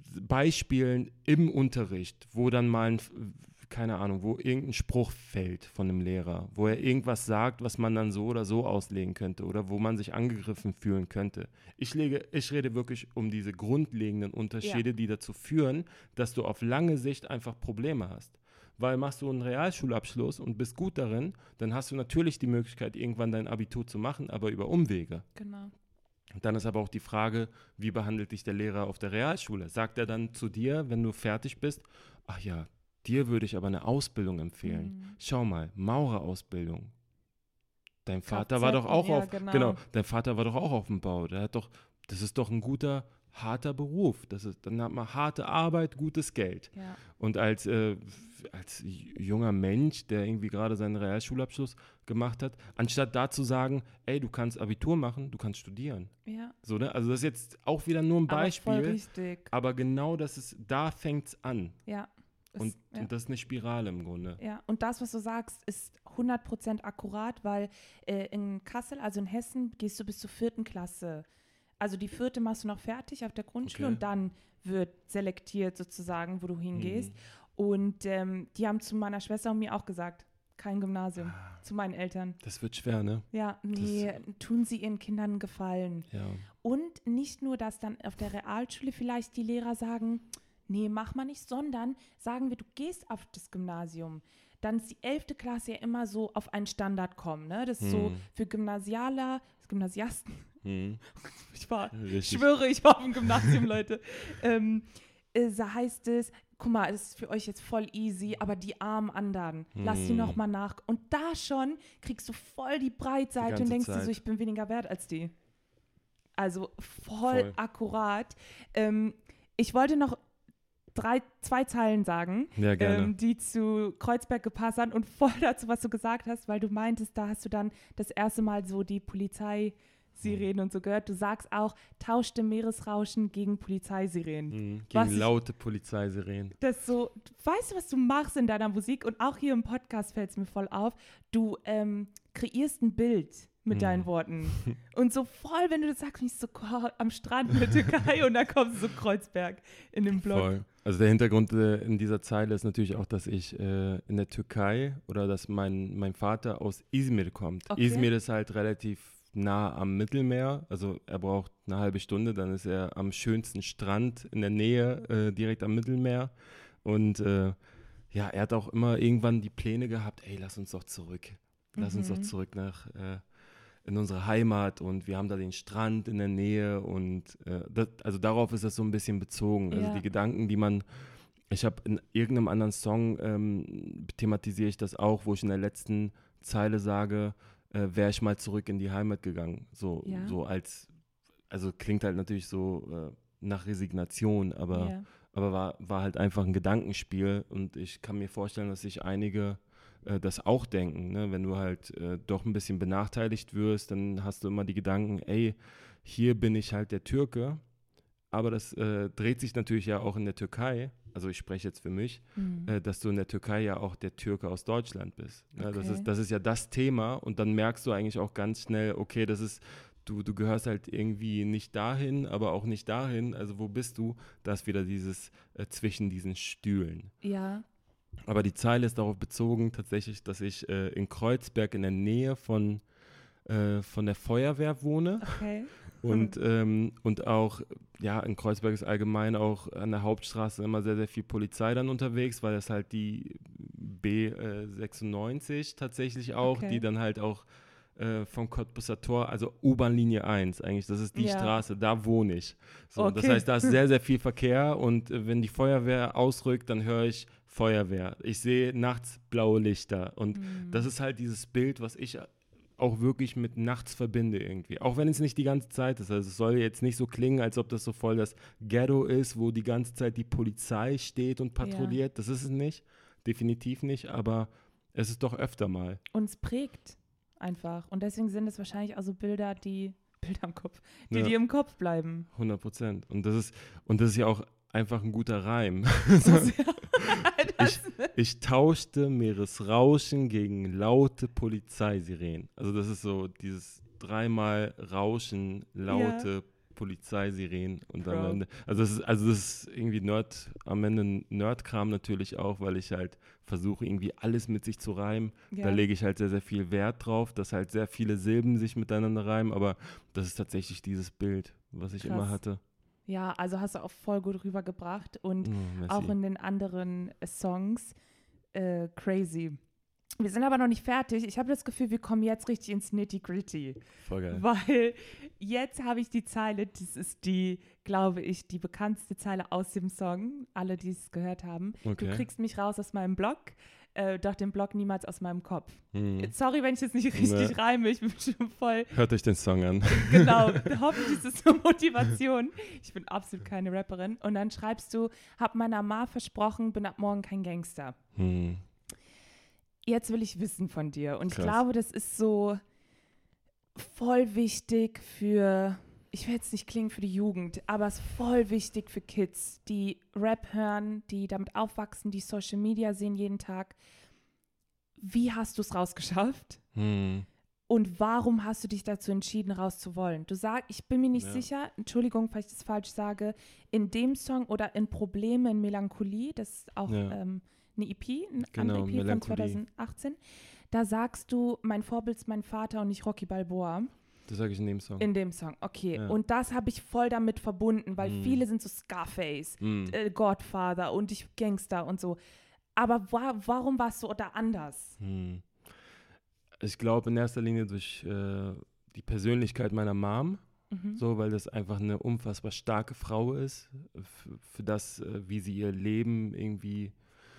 S2: Beispielen im Unterricht, wo dann mal keine Ahnung, wo irgendein Spruch fällt von einem Lehrer, wo er irgendwas sagt, was man dann so oder so auslegen könnte oder wo man sich angegriffen fühlen könnte. Ich rede wirklich um diese grundlegenden Unterschiede, die dazu führen, dass du auf lange Sicht einfach Probleme hast. Weil machst du einen Realschulabschluss und bist gut darin, dann hast du natürlich die Möglichkeit, irgendwann dein Abitur zu machen, aber über Umwege.
S1: Genau.
S2: Und dann ist aber auch die Frage, wie behandelt dich der Lehrer auf der Realschule? Sagt er dann zu dir, wenn du fertig bist, ach ja, dir würde ich aber eine Ausbildung empfehlen. Schau mal, Maurerausbildung. Dein Vater war doch auch dein Vater war doch auch auf dem Bau. Das ist doch ein guter, harter Beruf. Dann hat man harte Arbeit, gutes Geld.
S1: Ja.
S2: Und als junger Mensch, der irgendwie gerade seinen Realschulabschluss gemacht hat, anstatt da zu sagen, ey, du kannst Abitur machen, du kannst studieren.
S1: Ja.
S2: So, ne? Also das ist jetzt auch wieder nur ein Beispiel.
S1: Aber voll richtig.
S2: Aber genau da fängt es an.
S1: Ja.
S2: Und das ist eine Spirale im Grunde.
S1: Ja, und das, was du sagst, ist 100% akkurat, weil in Kassel, also in Hessen, gehst du bis zur 4. Klasse. Also die 4. machst du noch fertig auf der Grundschule und dann wird selektiert sozusagen, wo du hingehst. Und die haben zu meiner Schwester und mir auch gesagt, kein Gymnasium, zu meinen Eltern.
S2: Das wird schwer, ne?
S1: Ja, nee, tun sie ihren Kindern einen Gefallen.
S2: Ja.
S1: Und nicht nur, dass dann auf der Realschule vielleicht die Lehrer sagen, nee, mach mal nicht, sondern sagen wir, du gehst auf das Gymnasium. Dann ist die 11. Klasse ja immer so auf einen Standard kommen. Ne? Das ist so für Gymnasiasten. Ich schwöre, ich war auf dem Gymnasium, Leute. Da heißt es, guck mal, es ist für euch jetzt voll easy, aber die armen anderen, lass die noch mal nach. Und da schon kriegst du voll die Breitseite und denkst dir so, ich bin weniger wert als die. Also voll. Akkurat. Ich wollte noch 2 Zeilen sagen, die zu Kreuzberg gepasst haben und voll dazu, was du gesagt hast, weil du meintest, da hast du dann das erste Mal so die Polizeisirenen und so gehört. Du sagst auch, tauschte Meeresrauschen gegen Polizeisirenen.
S2: Gegen laute Polizeisirenen.
S1: Das so, weißt du, was du machst in deiner Musik? Und auch hier im Podcast fällt es mir voll auf. Du kreierst ein Bild mit deinen Worten. Und so voll, wenn du das sagst, nicht so am Strand in der Türkei und dann kommst du so Kreuzberg in den Blog.
S2: Voll. Also der Hintergrund in dieser Zeile ist natürlich auch, dass ich in der Türkei oder dass mein Vater aus Izmir kommt. Okay. Izmir ist halt relativ nah am Mittelmeer, also er braucht eine halbe Stunde, dann ist er am schönsten Strand in der Nähe, direkt am Mittelmeer. Und er hat auch immer irgendwann die Pläne gehabt, ey, lass uns doch zurück. Lass uns doch zurück in unsere Heimat und wir haben da den Strand in der Nähe und also darauf ist das so ein bisschen bezogen. Also die Gedanken, ich habe in irgendeinem anderen Song thematisiere ich das auch, wo ich in der letzten Zeile sage, wäre ich mal zurück in die Heimat gegangen. So also klingt halt natürlich so nach Resignation, aber war halt einfach ein Gedankenspiel und ich kann mir vorstellen, dass sich einige das auch denken, ne? Wenn du halt doch ein bisschen benachteiligt wirst, dann hast du immer die Gedanken, ey, hier bin ich halt der Türke, aber das dreht sich natürlich ja auch in der Türkei, also ich spreche jetzt für mich, dass du in der Türkei ja auch der Türke aus Deutschland bist. Ne?
S1: Okay.
S2: Das ist ja das Thema und dann merkst du eigentlich auch ganz schnell, okay, das ist, du gehörst halt irgendwie nicht dahin, aber auch nicht dahin, also wo bist du? Da ist wieder dieses zwischen diesen Stühlen.
S1: Ja.
S2: Aber die Zeile ist darauf bezogen, tatsächlich, dass ich in Kreuzberg in der Nähe von der Feuerwehr wohne. Okay. Und auch, in Kreuzberg ist allgemein auch an der Hauptstraße immer sehr, sehr viel Polizei dann unterwegs, weil das halt die B96 tatsächlich auch, die dann halt auch vom Cottbusser Tor, also U-Bahn-Linie 1 eigentlich, das ist die Straße, da wohne ich. So, okay. Das heißt, da ist sehr, sehr viel Verkehr und wenn die Feuerwehr ausrückt, dann höre ich Feuerwehr. Ich sehe nachts blaue Lichter und das ist halt dieses Bild, was ich auch wirklich mit nachts verbinde irgendwie. Auch wenn es nicht die ganze Zeit ist. Also es soll jetzt nicht so klingen, als ob das so voll das Ghetto ist, wo die ganze Zeit die Polizei steht und patrouilliert. Das ist es nicht, definitiv nicht, aber es ist doch öfter mal.
S1: Und es prägt einfach. Und deswegen sind es wahrscheinlich auch so Bilder im Kopf, die im Kopf bleiben.
S2: 100%. Und das ist ja auch einfach ein guter Reim. Ich tauschte Meeresrauschen gegen laute Polizeisirenen. Also das ist so dieses dreimal Rauschen, laute Polizeisirenen und am Ende, das ist irgendwie am Ende Nerdkram natürlich auch, weil ich halt versuche irgendwie alles mit sich zu reimen. Ja. Da lege ich halt sehr, sehr viel Wert drauf, dass halt sehr viele Silben sich miteinander reimen, aber das ist tatsächlich dieses Bild, was ich immer hatte.
S1: Ja, also hast du auch voll gut rübergebracht und auch in den anderen Songs crazy. Wir sind aber noch nicht fertig. Ich habe das Gefühl, wir kommen jetzt richtig ins Nitty-Gritty.
S2: Voll geil.
S1: Weil jetzt habe ich die Zeile, das ist die, glaube ich, die bekannteste Zeile aus dem Song. Alle, die es gehört haben. Okay. Du kriegst mich raus aus meinem Blog, doch den Blog niemals aus meinem Kopf. Sorry, wenn ich jetzt nicht richtig reime. Ich bin schon voll...
S2: Hört euch den Song an.
S1: Genau. Hoffentlich ist es eine Motivation. Ich bin absolut keine Rapperin. Und dann schreibst du, hab meiner Ma versprochen, bin ab morgen kein Gangster. Jetzt will ich wissen von dir. Und Krass. Ich glaube, das ist so voll wichtig für, ich will jetzt nicht klingen für die Jugend, aber es ist voll wichtig für Kids, die Rap hören, die damit aufwachsen, die Social Media sehen jeden Tag. Wie hast du es rausgeschafft? Und warum hast du dich dazu entschieden, rauszuwollen? Du sagst, ich bin mir nicht sicher, Entschuldigung, falls ich das falsch sage, in dem Song oder in Probleme, in Melancholie, das ist auch... eine EP, andere EP von 2018. Da sagst du, mein Vorbild ist mein Vater und nicht Rocky Balboa.
S2: Das sage ich in dem Song.
S1: In dem Song, okay. Ja. Und das habe ich voll damit verbunden, weil viele sind so Scarface, Godfather und ich Gangster und so. Aber warum warst du da anders?
S2: Ich glaube in erster Linie durch die Persönlichkeit meiner Mom. So, weil das einfach eine unfassbar starke Frau ist, für das, wie sie ihr Leben irgendwie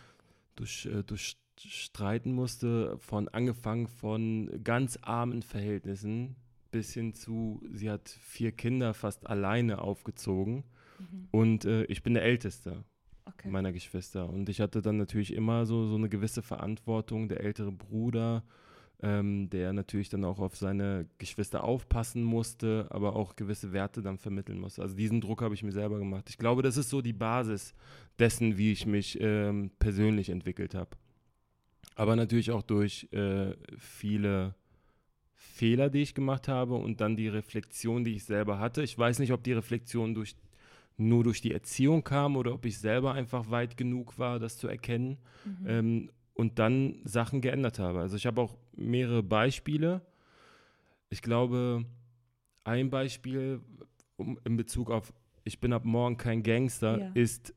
S2: durchstreiten musste, angefangen von ganz armen Verhältnissen bis hin zu, sie hat 4 Kinder fast alleine aufgezogen und ich bin der Älteste meiner Geschwister und ich hatte dann natürlich immer so eine gewisse Verantwortung, der ältere Bruder, der natürlich dann auch auf seine Geschwister aufpassen musste, aber auch gewisse Werte dann vermitteln musste. Also diesen Druck habe ich mir selber gemacht. Ich glaube, das ist so die Basis dessen, wie ich mich persönlich entwickelt habe. Aber natürlich auch durch viele Fehler, die ich gemacht habe und dann die Reflexion, die ich selber hatte. Ich weiß nicht, ob die Reflexion nur durch die Erziehung kam oder ob ich selber einfach weit genug war, das zu erkennen. Und dann Sachen geändert habe. Also ich habe auch mehrere Beispiele. Ich glaube, ein Beispiel in Bezug auf ich bin ab morgen kein Gangster ist,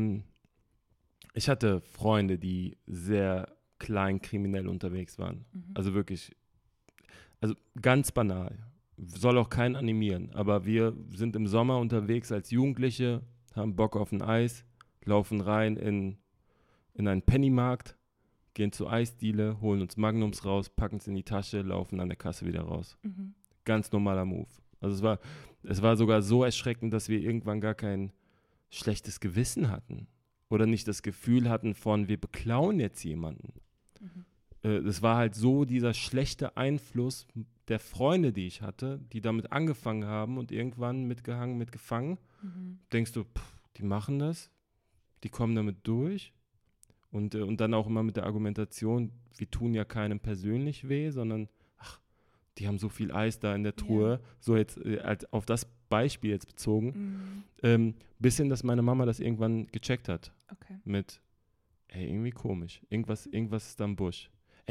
S2: ich hatte Freunde, die sehr klein kriminell unterwegs waren. Also wirklich, also ganz banal. Soll auch keinen animieren. Aber wir sind im Sommer unterwegs als Jugendliche, haben Bock auf ein Eis, laufen rein in einen Pennymarkt, gehen zur Eisdiele, holen uns Magnums raus, packen es in die Tasche, laufen an der Kasse wieder raus. Ganz normaler Move. Also es war sogar so erschreckend, dass wir irgendwann gar kein schlechtes Gewissen hatten oder nicht das Gefühl hatten von, wir beklauen jetzt jemanden. Das war halt so dieser schlechte Einfluss der Freunde, die ich hatte, die damit angefangen haben und irgendwann mitgehangen, mitgefangen. Denkst du, die machen das, die kommen damit durch. Und dann auch immer mit der Argumentation, wir tun ja keinem persönlich weh, sondern die haben so viel Eis da in der Truhe, so jetzt auf das Beispiel jetzt bezogen, bis hin, dass meine Mama das irgendwann gecheckt hat. Mit, irgendwie komisch, irgendwas ist da im Busch.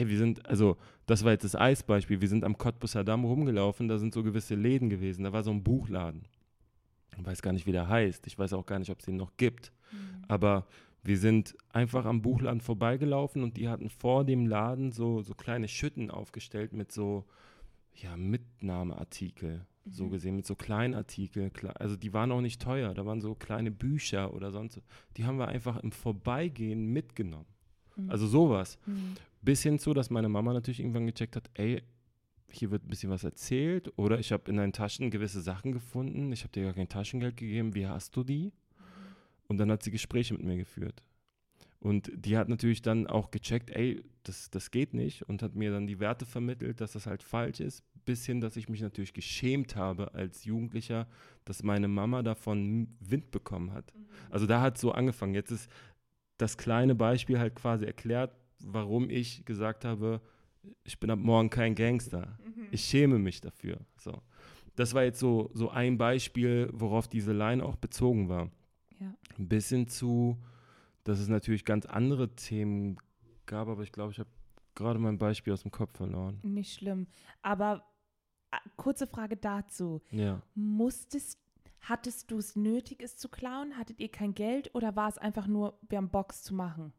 S2: Das war jetzt das Eisbeispiel, wir sind am Cottbusser Damm rumgelaufen, da sind so gewisse Läden gewesen, da war so ein Buchladen. Ich weiß gar nicht, wie der heißt, ich weiß auch gar nicht, ob es den noch gibt, aber wir sind einfach am Buchladen vorbeigelaufen und die hatten vor dem Laden so kleine Schütten aufgestellt mit so Mitnahmeartikel, so gesehen, mit so kleinen Artikeln. Also die waren auch nicht teuer, da waren so kleine Bücher oder sonst. Die haben wir einfach im Vorbeigehen mitgenommen. Also sowas. Bis hin zu, dass meine Mama natürlich irgendwann gecheckt hat, hier wird ein bisschen was erzählt oder ich habe in deinen Taschen gewisse Sachen gefunden, ich habe dir gar kein Taschengeld gegeben, wie hast du die? Und dann hat sie Gespräche mit mir geführt. Und die hat natürlich dann auch gecheckt, das geht nicht und hat mir dann die Werte vermittelt, dass das halt falsch ist, bis hin, dass ich mich natürlich geschämt habe als Jugendlicher, dass meine Mama davon Wind bekommen hat. Also da hat es so angefangen. Jetzt ist das kleine Beispiel halt quasi erklärt, warum ich gesagt habe, ich bin ab morgen kein Gangster. Ich schäme mich dafür. So. das war jetzt so ein Beispiel, worauf diese Line auch bezogen war.
S1: Ja.
S2: Ein bisschen zu, dass es natürlich ganz andere Themen gab, aber ich glaube, ich habe gerade mein Beispiel aus dem Kopf verloren.
S1: Nicht schlimm. Aber kurze Frage dazu.
S2: Ja.
S1: Hattest du es nötig, es zu klauen? Hattet ihr kein Geld oder war es einfach nur, wir haben Box zu machen?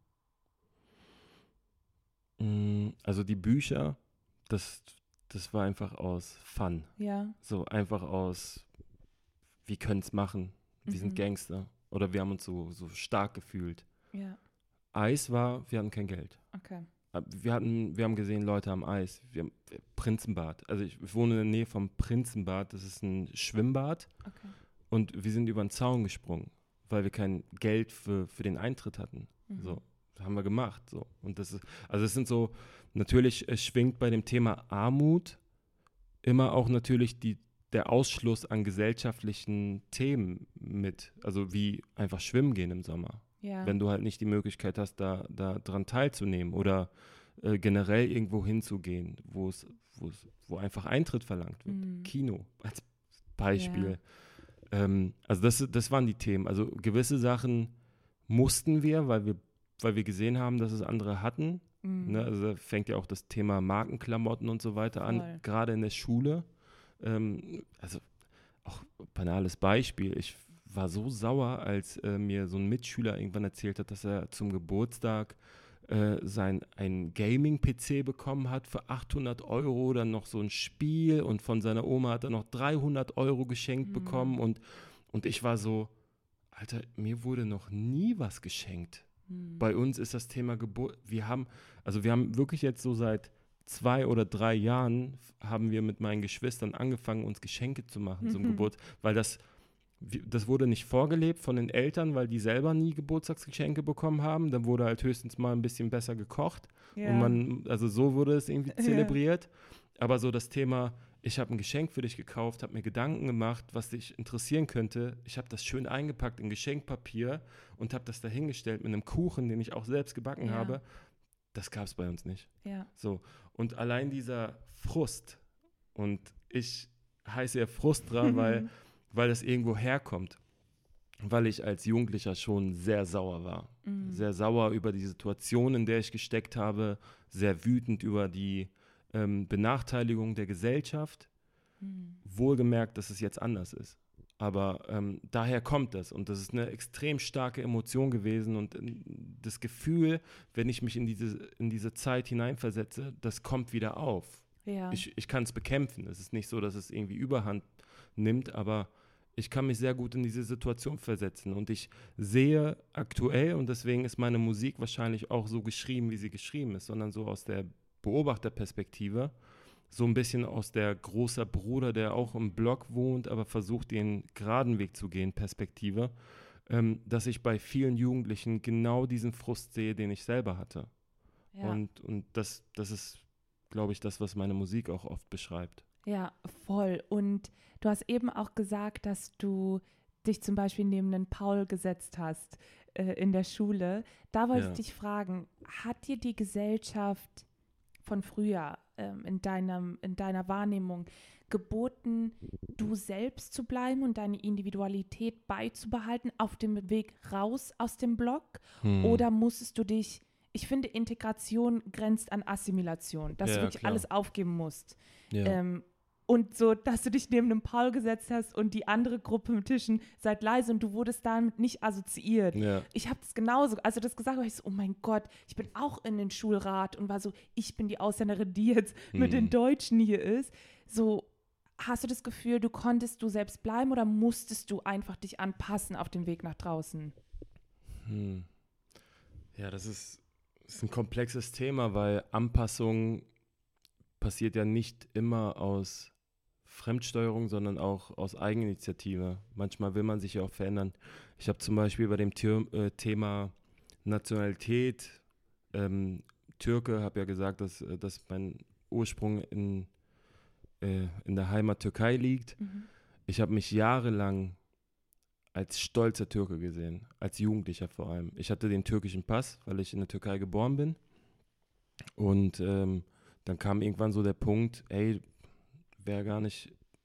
S2: Also die Bücher, das war einfach aus Fun.
S1: Ja.
S2: So einfach aus, wir können es machen, wir sind Gangster. Oder wir haben uns so stark gefühlt.
S1: Ja.
S2: Eis war, wir hatten kein Geld.
S1: Okay.
S2: Wir haben gesehen, Leute am Eis. Wir haben Prinzenbad. Also ich wohne in der Nähe vom Prinzenbad. Das ist ein Schwimmbad.
S1: Okay.
S2: Und wir sind über den Zaun gesprungen, weil wir kein Geld für den Eintritt hatten. So, das haben wir gemacht. So. Und das ist, also es sind so, natürlich schwingt bei dem Thema Armut immer auch natürlich der Ausschluss an gesellschaftlichen Themen mit. Also wie einfach schwimmen gehen im Sommer.
S1: Ja.
S2: Wenn du halt nicht die Möglichkeit hast, da dran teilzunehmen oder generell irgendwo hinzugehen, wo einfach Eintritt verlangt wird. Kino als Beispiel. Ja. Also das waren die Themen. Also gewisse Sachen mussten wir, weil wir gesehen haben, dass es andere hatten. Ne? Also da fängt ja auch das Thema Markenklamotten und so weiter an, gerade in der Schule. Also auch banales Beispiel. Ich war so sauer, als mir so ein Mitschüler irgendwann erzählt hat, dass er zum Geburtstag ein Gaming-PC bekommen hat für 800 €, dann noch so ein Spiel und von seiner Oma hat er noch 300 € geschenkt bekommen und ich war so, Alter, mir wurde noch nie was geschenkt. Bei uns ist das Thema Geburt, wir haben wirklich jetzt so seit 2 oder 3 Jahren haben wir mit meinen Geschwistern angefangen, uns Geschenke zu machen zum Geburtstag, weil das wurde nicht vorgelebt von den Eltern, weil die selber nie Geburtstagsgeschenke bekommen haben. Dann wurde halt höchstens mal ein bisschen besser gekocht. Ja. Und so wurde es irgendwie zelebriert. Ja. Aber so das Thema, ich habe ein Geschenk für dich gekauft, habe mir Gedanken gemacht, was dich interessieren könnte. Ich habe das schön eingepackt in Geschenkpapier und habe das dahingestellt mit einem Kuchen, den ich auch selbst gebacken habe. Das gab es bei uns nicht.
S1: Ja.
S2: So. Und allein dieser Frust, und ich heiße ja Frustra, weil das irgendwo herkommt, weil ich als Jugendlicher schon sehr sauer war. Sehr sauer über die Situation, in der ich gesteckt habe, sehr wütend über die Benachteiligung der Gesellschaft. Wohlgemerkt, dass es jetzt anders ist. Aber daher kommt das und das ist eine extrem starke Emotion gewesen und das Gefühl, wenn ich mich in diese Zeit hineinversetze, das kommt wieder auf.
S1: Ja.
S2: Ich kann es bekämpfen. Es ist nicht so, dass es irgendwie Überhand nimmt, aber ich kann mich sehr gut in diese Situation versetzen und ich sehe aktuell, und deswegen ist meine Musik wahrscheinlich auch so geschrieben, wie sie geschrieben ist, sondern so aus der Beobachterperspektive, so ein bisschen aus der großer Bruder, der auch im Block wohnt, aber versucht, den geraden Weg zu gehen, Perspektive, dass ich bei vielen Jugendlichen genau diesen Frust sehe, den ich selber hatte. Ja. Und das ist, glaube ich, das, was meine Musik auch oft beschreibt.
S1: Ja, voll. Und du hast eben auch gesagt, dass du dich zum Beispiel neben den Paul gesetzt hast in der Schule. Da wollte ich dich fragen, hat dir die Gesellschaft von früher in deiner Wahrnehmung geboten, du selbst zu bleiben und deine Individualität beizubehalten auf dem Weg raus aus dem Block? Oder musstest du dich, ich finde, Integration grenzt an Assimilation, dass du wirklich alles aufgeben musst. Ja. Und so, dass du dich neben einem Paul gesetzt hast und die andere Gruppe mit Tischen, seid leise und du wurdest damit nicht assoziiert. Ja. Ich habe das genauso, also das gesagt, war ich so, oh mein Gott, ich bin auch in den Schulrat und war so, ich bin die Ausländerin, die jetzt mit den Deutschen hier ist. So, hast du das Gefühl, du konntest du selbst bleiben oder musstest du einfach dich anpassen auf dem Weg nach draußen?
S2: Ja, das ist ein komplexes Thema, weil Anpassung passiert ja nicht immer aus Fremdsteuerung, sondern auch aus Eigeninitiative. Manchmal will man sich ja auch verändern. Ich habe zum Beispiel bei dem Thema Nationalität, Türke, habe ja gesagt, dass mein Ursprung in der Heimat Türkei liegt. Ich habe mich jahrelang als stolzer Türke gesehen, als Jugendlicher vor allem. Ich hatte den türkischen Pass, weil ich in der Türkei geboren bin. Und dann kam irgendwann so der Punkt, ey, wäre gar nicht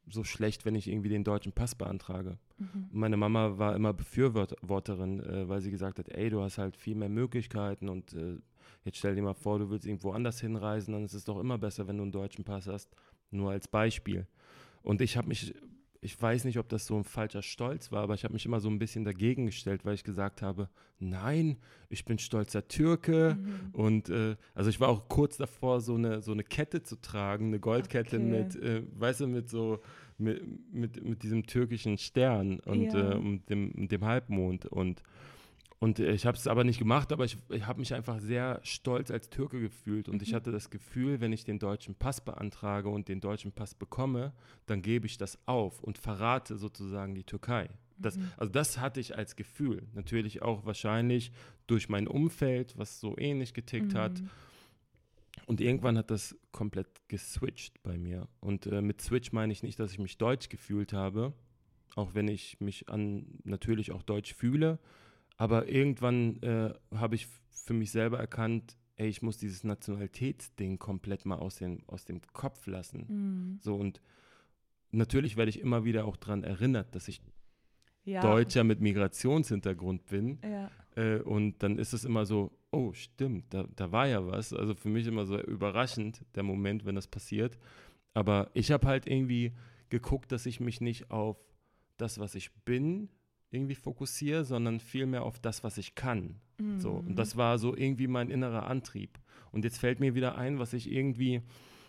S2: so schlecht, wenn ich irgendwie den deutschen Pass beantrage. Meine Mama war immer Befürworterin, weil sie gesagt hat, ey, du hast halt viel mehr Möglichkeiten und jetzt stell dir mal vor, du willst irgendwo anders hinreisen, dann ist es doch immer besser, wenn du einen deutschen Pass hast. Nur als Beispiel. Und ich weiß nicht, ob das so ein falscher Stolz war, aber ich habe mich immer so ein bisschen dagegen gestellt, weil ich gesagt habe, nein, ich bin stolzer Türke. Und also ich war auch kurz davor, so eine Kette zu tragen, eine Goldkette mit, weißt du, mit diesem türkischen Stern und dem Halbmond. Und ich habe es aber nicht gemacht, aber ich habe mich einfach sehr stolz als Türke gefühlt. Und ich hatte das Gefühl, wenn ich den deutschen Pass beantrage und den deutschen Pass bekomme, dann gebe ich das auf und verrate sozusagen die Türkei. Also das hatte ich als Gefühl. Natürlich auch wahrscheinlich durch mein Umfeld, was so ähnlich getickt hat. Und irgendwann hat das komplett geswitcht bei mir. Und mit Switch meine ich nicht, dass ich mich deutsch gefühlt habe, auch wenn ich mich natürlich auch deutsch fühle. Aber irgendwann habe ich für mich selber erkannt, ey, ich muss dieses Nationalitätsding komplett mal aus dem Kopf lassen. So, und natürlich werde ich immer wieder auch daran erinnert, dass ich Deutscher mit Migrationshintergrund bin. Und dann ist es immer so, oh, stimmt, da war ja was. Also für mich immer so überraschend, der Moment, wenn das passiert. Aber ich habe halt irgendwie geguckt, dass ich mich nicht auf das, was ich bin, irgendwie fokussiere, sondern vielmehr auf das, was ich kann. So. Und das war so irgendwie mein innerer Antrieb. Und jetzt fällt mir wieder ein, was ich irgendwie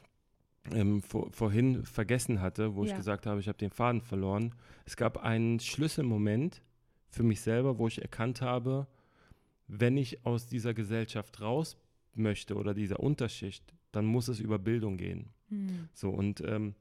S2: vorhin vergessen hatte, wo ich gesagt habe, ich habe den Faden verloren. Es gab einen Schlüsselmoment für mich selber, wo ich erkannt habe, wenn ich aus dieser Gesellschaft raus möchte oder dieser Unterschicht, dann muss es über Bildung gehen. So, und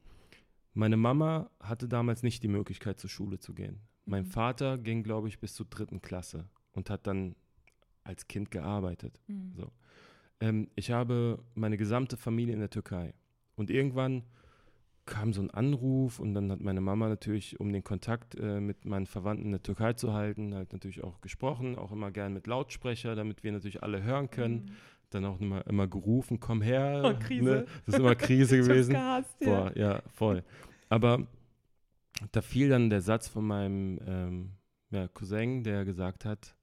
S2: meine Mama hatte damals nicht die Möglichkeit, zur Schule zu gehen. Mein Vater ging, glaube ich, bis zur 3. Klasse und hat dann als Kind gearbeitet. So. Ich habe meine gesamte Familie in der Türkei. Und irgendwann kam so ein Anruf und dann hat meine Mama natürlich, um den Kontakt mit meinen Verwandten in der Türkei zu halten, halt natürlich auch gesprochen, auch immer gern mit Lautsprecher, damit wir natürlich alle hören können. Dann auch immer gerufen, komm her.
S1: Oh, Krise.
S2: Ne? Das ist immer Krise gewesen.
S1: Ich hab's gehasst,
S2: Boah, ja, voll. Aber da fiel dann der Satz von meinem Cousin, der gesagt hat,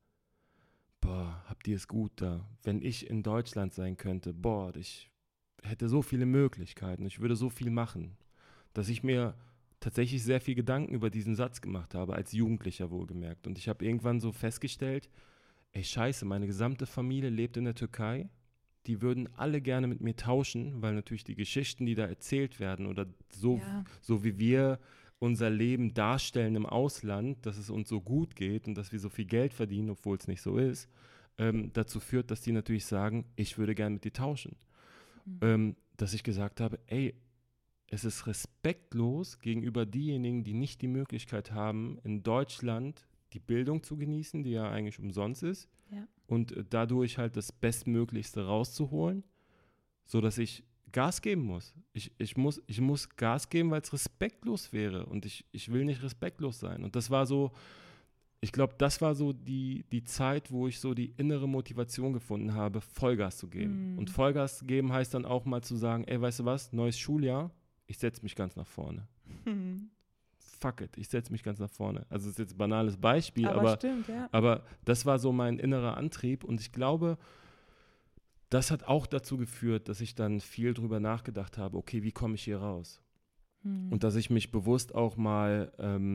S2: boah, habt ihr es gut da? Wenn ich in Deutschland sein könnte, boah, ich hätte so viele Möglichkeiten, ich würde so viel machen, dass ich mir tatsächlich sehr viel Gedanken über diesen Satz gemacht habe, als Jugendlicher wohlgemerkt. Und ich habe irgendwann so festgestellt, ey, scheiße, meine gesamte Familie lebt in der Türkei, die würden alle gerne mit mir tauschen, weil natürlich die Geschichten, die da erzählt werden oder so wie wir unser Leben darstellen im Ausland, dass es uns so gut geht und dass wir so viel Geld verdienen, obwohl es nicht so ist, dazu führt, dass die natürlich sagen, ich würde gerne mit dir tauschen. Dass ich gesagt habe, ey, es ist respektlos gegenüber diejenigen, die nicht die Möglichkeit haben, in Deutschland die Bildung zu genießen, die ja eigentlich umsonst ist, und dadurch halt das Bestmöglichste rauszuholen, sodass ich Gas geben muss. Ich muss Gas geben, weil es respektlos wäre und ich will nicht respektlos sein. Und das war so, ich glaube, das war so die Zeit, wo ich so die innere Motivation gefunden habe, Vollgas zu geben. Und Vollgas geben heißt dann auch mal zu sagen, ey, weißt du was, neues Schuljahr, ich setze mich ganz nach vorne. Fuck it, ich setze mich ganz nach vorne. Also das ist jetzt ein banales Beispiel, aber
S1: stimmt, ja.
S2: Aber das war so mein innerer Antrieb und ich glaube, das hat auch dazu geführt, dass ich dann viel drüber nachgedacht habe, okay, wie komme ich hier raus? Und dass ich mich bewusst auch mal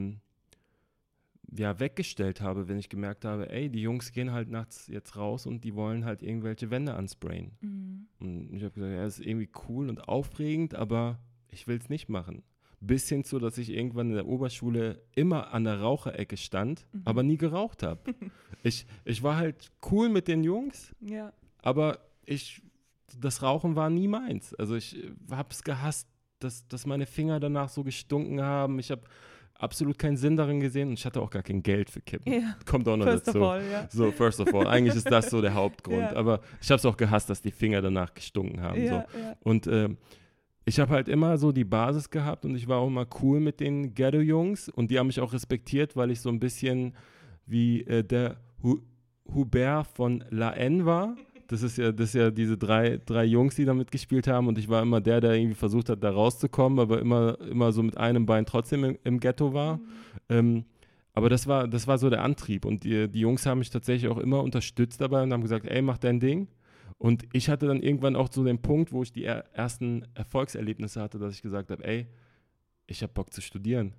S2: weggestellt habe, wenn ich gemerkt habe, ey, die Jungs gehen halt nachts jetzt raus und die wollen halt irgendwelche Wände ansprayen. Und ich habe gesagt, ja, das ist irgendwie cool und aufregend, aber ich will es nicht machen. Bis hin zu, dass ich irgendwann in der Oberschule immer an der Raucherecke stand, aber nie geraucht habe. Ich war halt cool mit den Jungs, aber das Rauchen war nie meins. Also ich habe es gehasst, dass meine Finger danach so gestunken haben. Ich habe absolut keinen Sinn darin gesehen und ich hatte auch gar kein Geld für Kippen. Ja. Kommt auch noch
S1: dazu.
S2: First of all, ja. So, first of all. Eigentlich ist das so der Hauptgrund. Ja. Aber ich habe es auch gehasst, dass die Finger danach gestunken haben. Ja, so. Ja. Und ich habe halt immer so die Basis gehabt und ich war auch immer cool mit den Ghetto-Jungs und die haben mich auch respektiert, weil ich so ein bisschen wie der Hubert von La N war. Das ist ja diese drei Jungs, die da mitgespielt haben und ich war immer der irgendwie versucht hat, da rauszukommen, aber immer so mit einem Bein trotzdem im Ghetto war. Aber das war so der Antrieb und die Jungs haben mich tatsächlich auch immer unterstützt dabei und haben gesagt, ey, mach dein Ding. Und ich hatte dann irgendwann auch so den Punkt, wo ich die ersten Erfolgserlebnisse hatte, dass ich gesagt habe, ey, ich habe Bock zu studieren.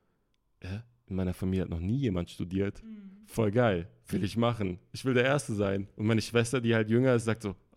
S2: In meiner Familie hat noch nie jemand studiert. Voll geil, will ich machen. Ich will der Erste sein. Und meine Schwester, die halt jünger ist, sagt so, oh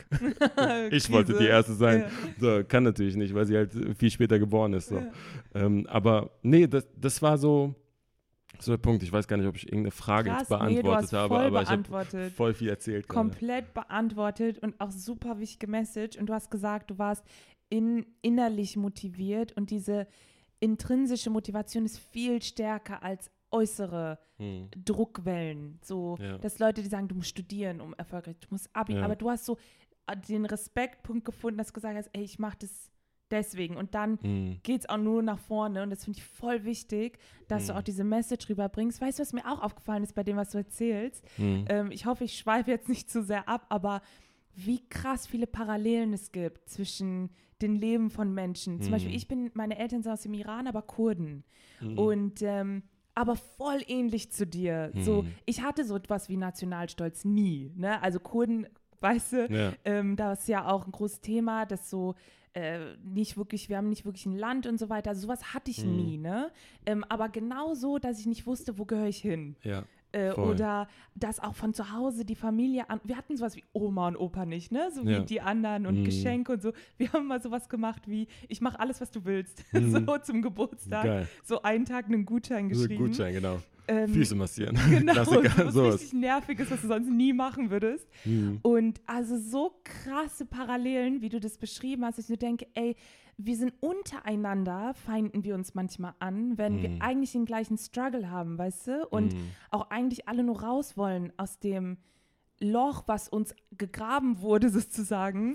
S2: fuck, ich wollte die Erste sein. Ja. So, kann natürlich nicht, weil sie halt viel später geboren ist. So. Ja. Aber nee, das war so der Punkt. Ich weiß gar nicht, ob ich irgendeine Frage jetzt beantwortet habe, aber ich habe voll viel erzählt.
S1: Komplett beantwortet und auch super wichtige Message. Und du hast gesagt, du warst innerlich motiviert und diese intrinsische Motivation ist viel stärker als äußere Druckwellen. So, dass Leute, die sagen, du musst studieren, um erfolgreich, du musst Abi, aber du hast so den Respektpunkt gefunden, dass du gesagt hast, ey, ich mach das deswegen. Und dann geht es auch nur nach vorne. Und das finde ich voll wichtig, dass du auch diese Message rüberbringst. Weißt du, was mir auch aufgefallen ist bei dem, was du erzählst? Ich hoffe, ich schweife jetzt nicht zu sehr ab, aber wie krass viele Parallelen es gibt zwischen den Leben von Menschen. Zum Beispiel, meine Eltern sind aus dem Iran, aber Kurden. Und aber voll ähnlich zu dir. So, ich hatte so etwas wie Nationalstolz nie. Ne? Also Kurden, weißt du, da ist ja auch ein großes Thema, dass so wir haben nicht wirklich ein Land und so weiter. Also sowas hatte ich nie, ne? Aber genauso, dass ich nicht wusste, wo gehöre ich hin.
S2: Ja.
S1: Oder dass auch von zu Hause die Familie, wir hatten sowas wie Oma und Opa nicht, ne? So wie die anderen und Geschenke und so. Wir haben mal sowas gemacht wie, ich mache alles, was du willst, so zum Geburtstag. Geil. So einen Tag einen Gutschein geschrieben.
S2: So Gutschein, genau. Füße massieren.
S1: Genau, was richtig nervig ist, was du sonst nie machen würdest. Und also so krasse Parallelen, wie du das beschrieben hast, dass ich nur denke, ey, wir sind untereinander, feinden wir uns manchmal an, wenn wir eigentlich den gleichen Struggle haben, weißt du? Und auch eigentlich alle nur raus wollen aus dem Loch, was uns gegraben wurde sozusagen.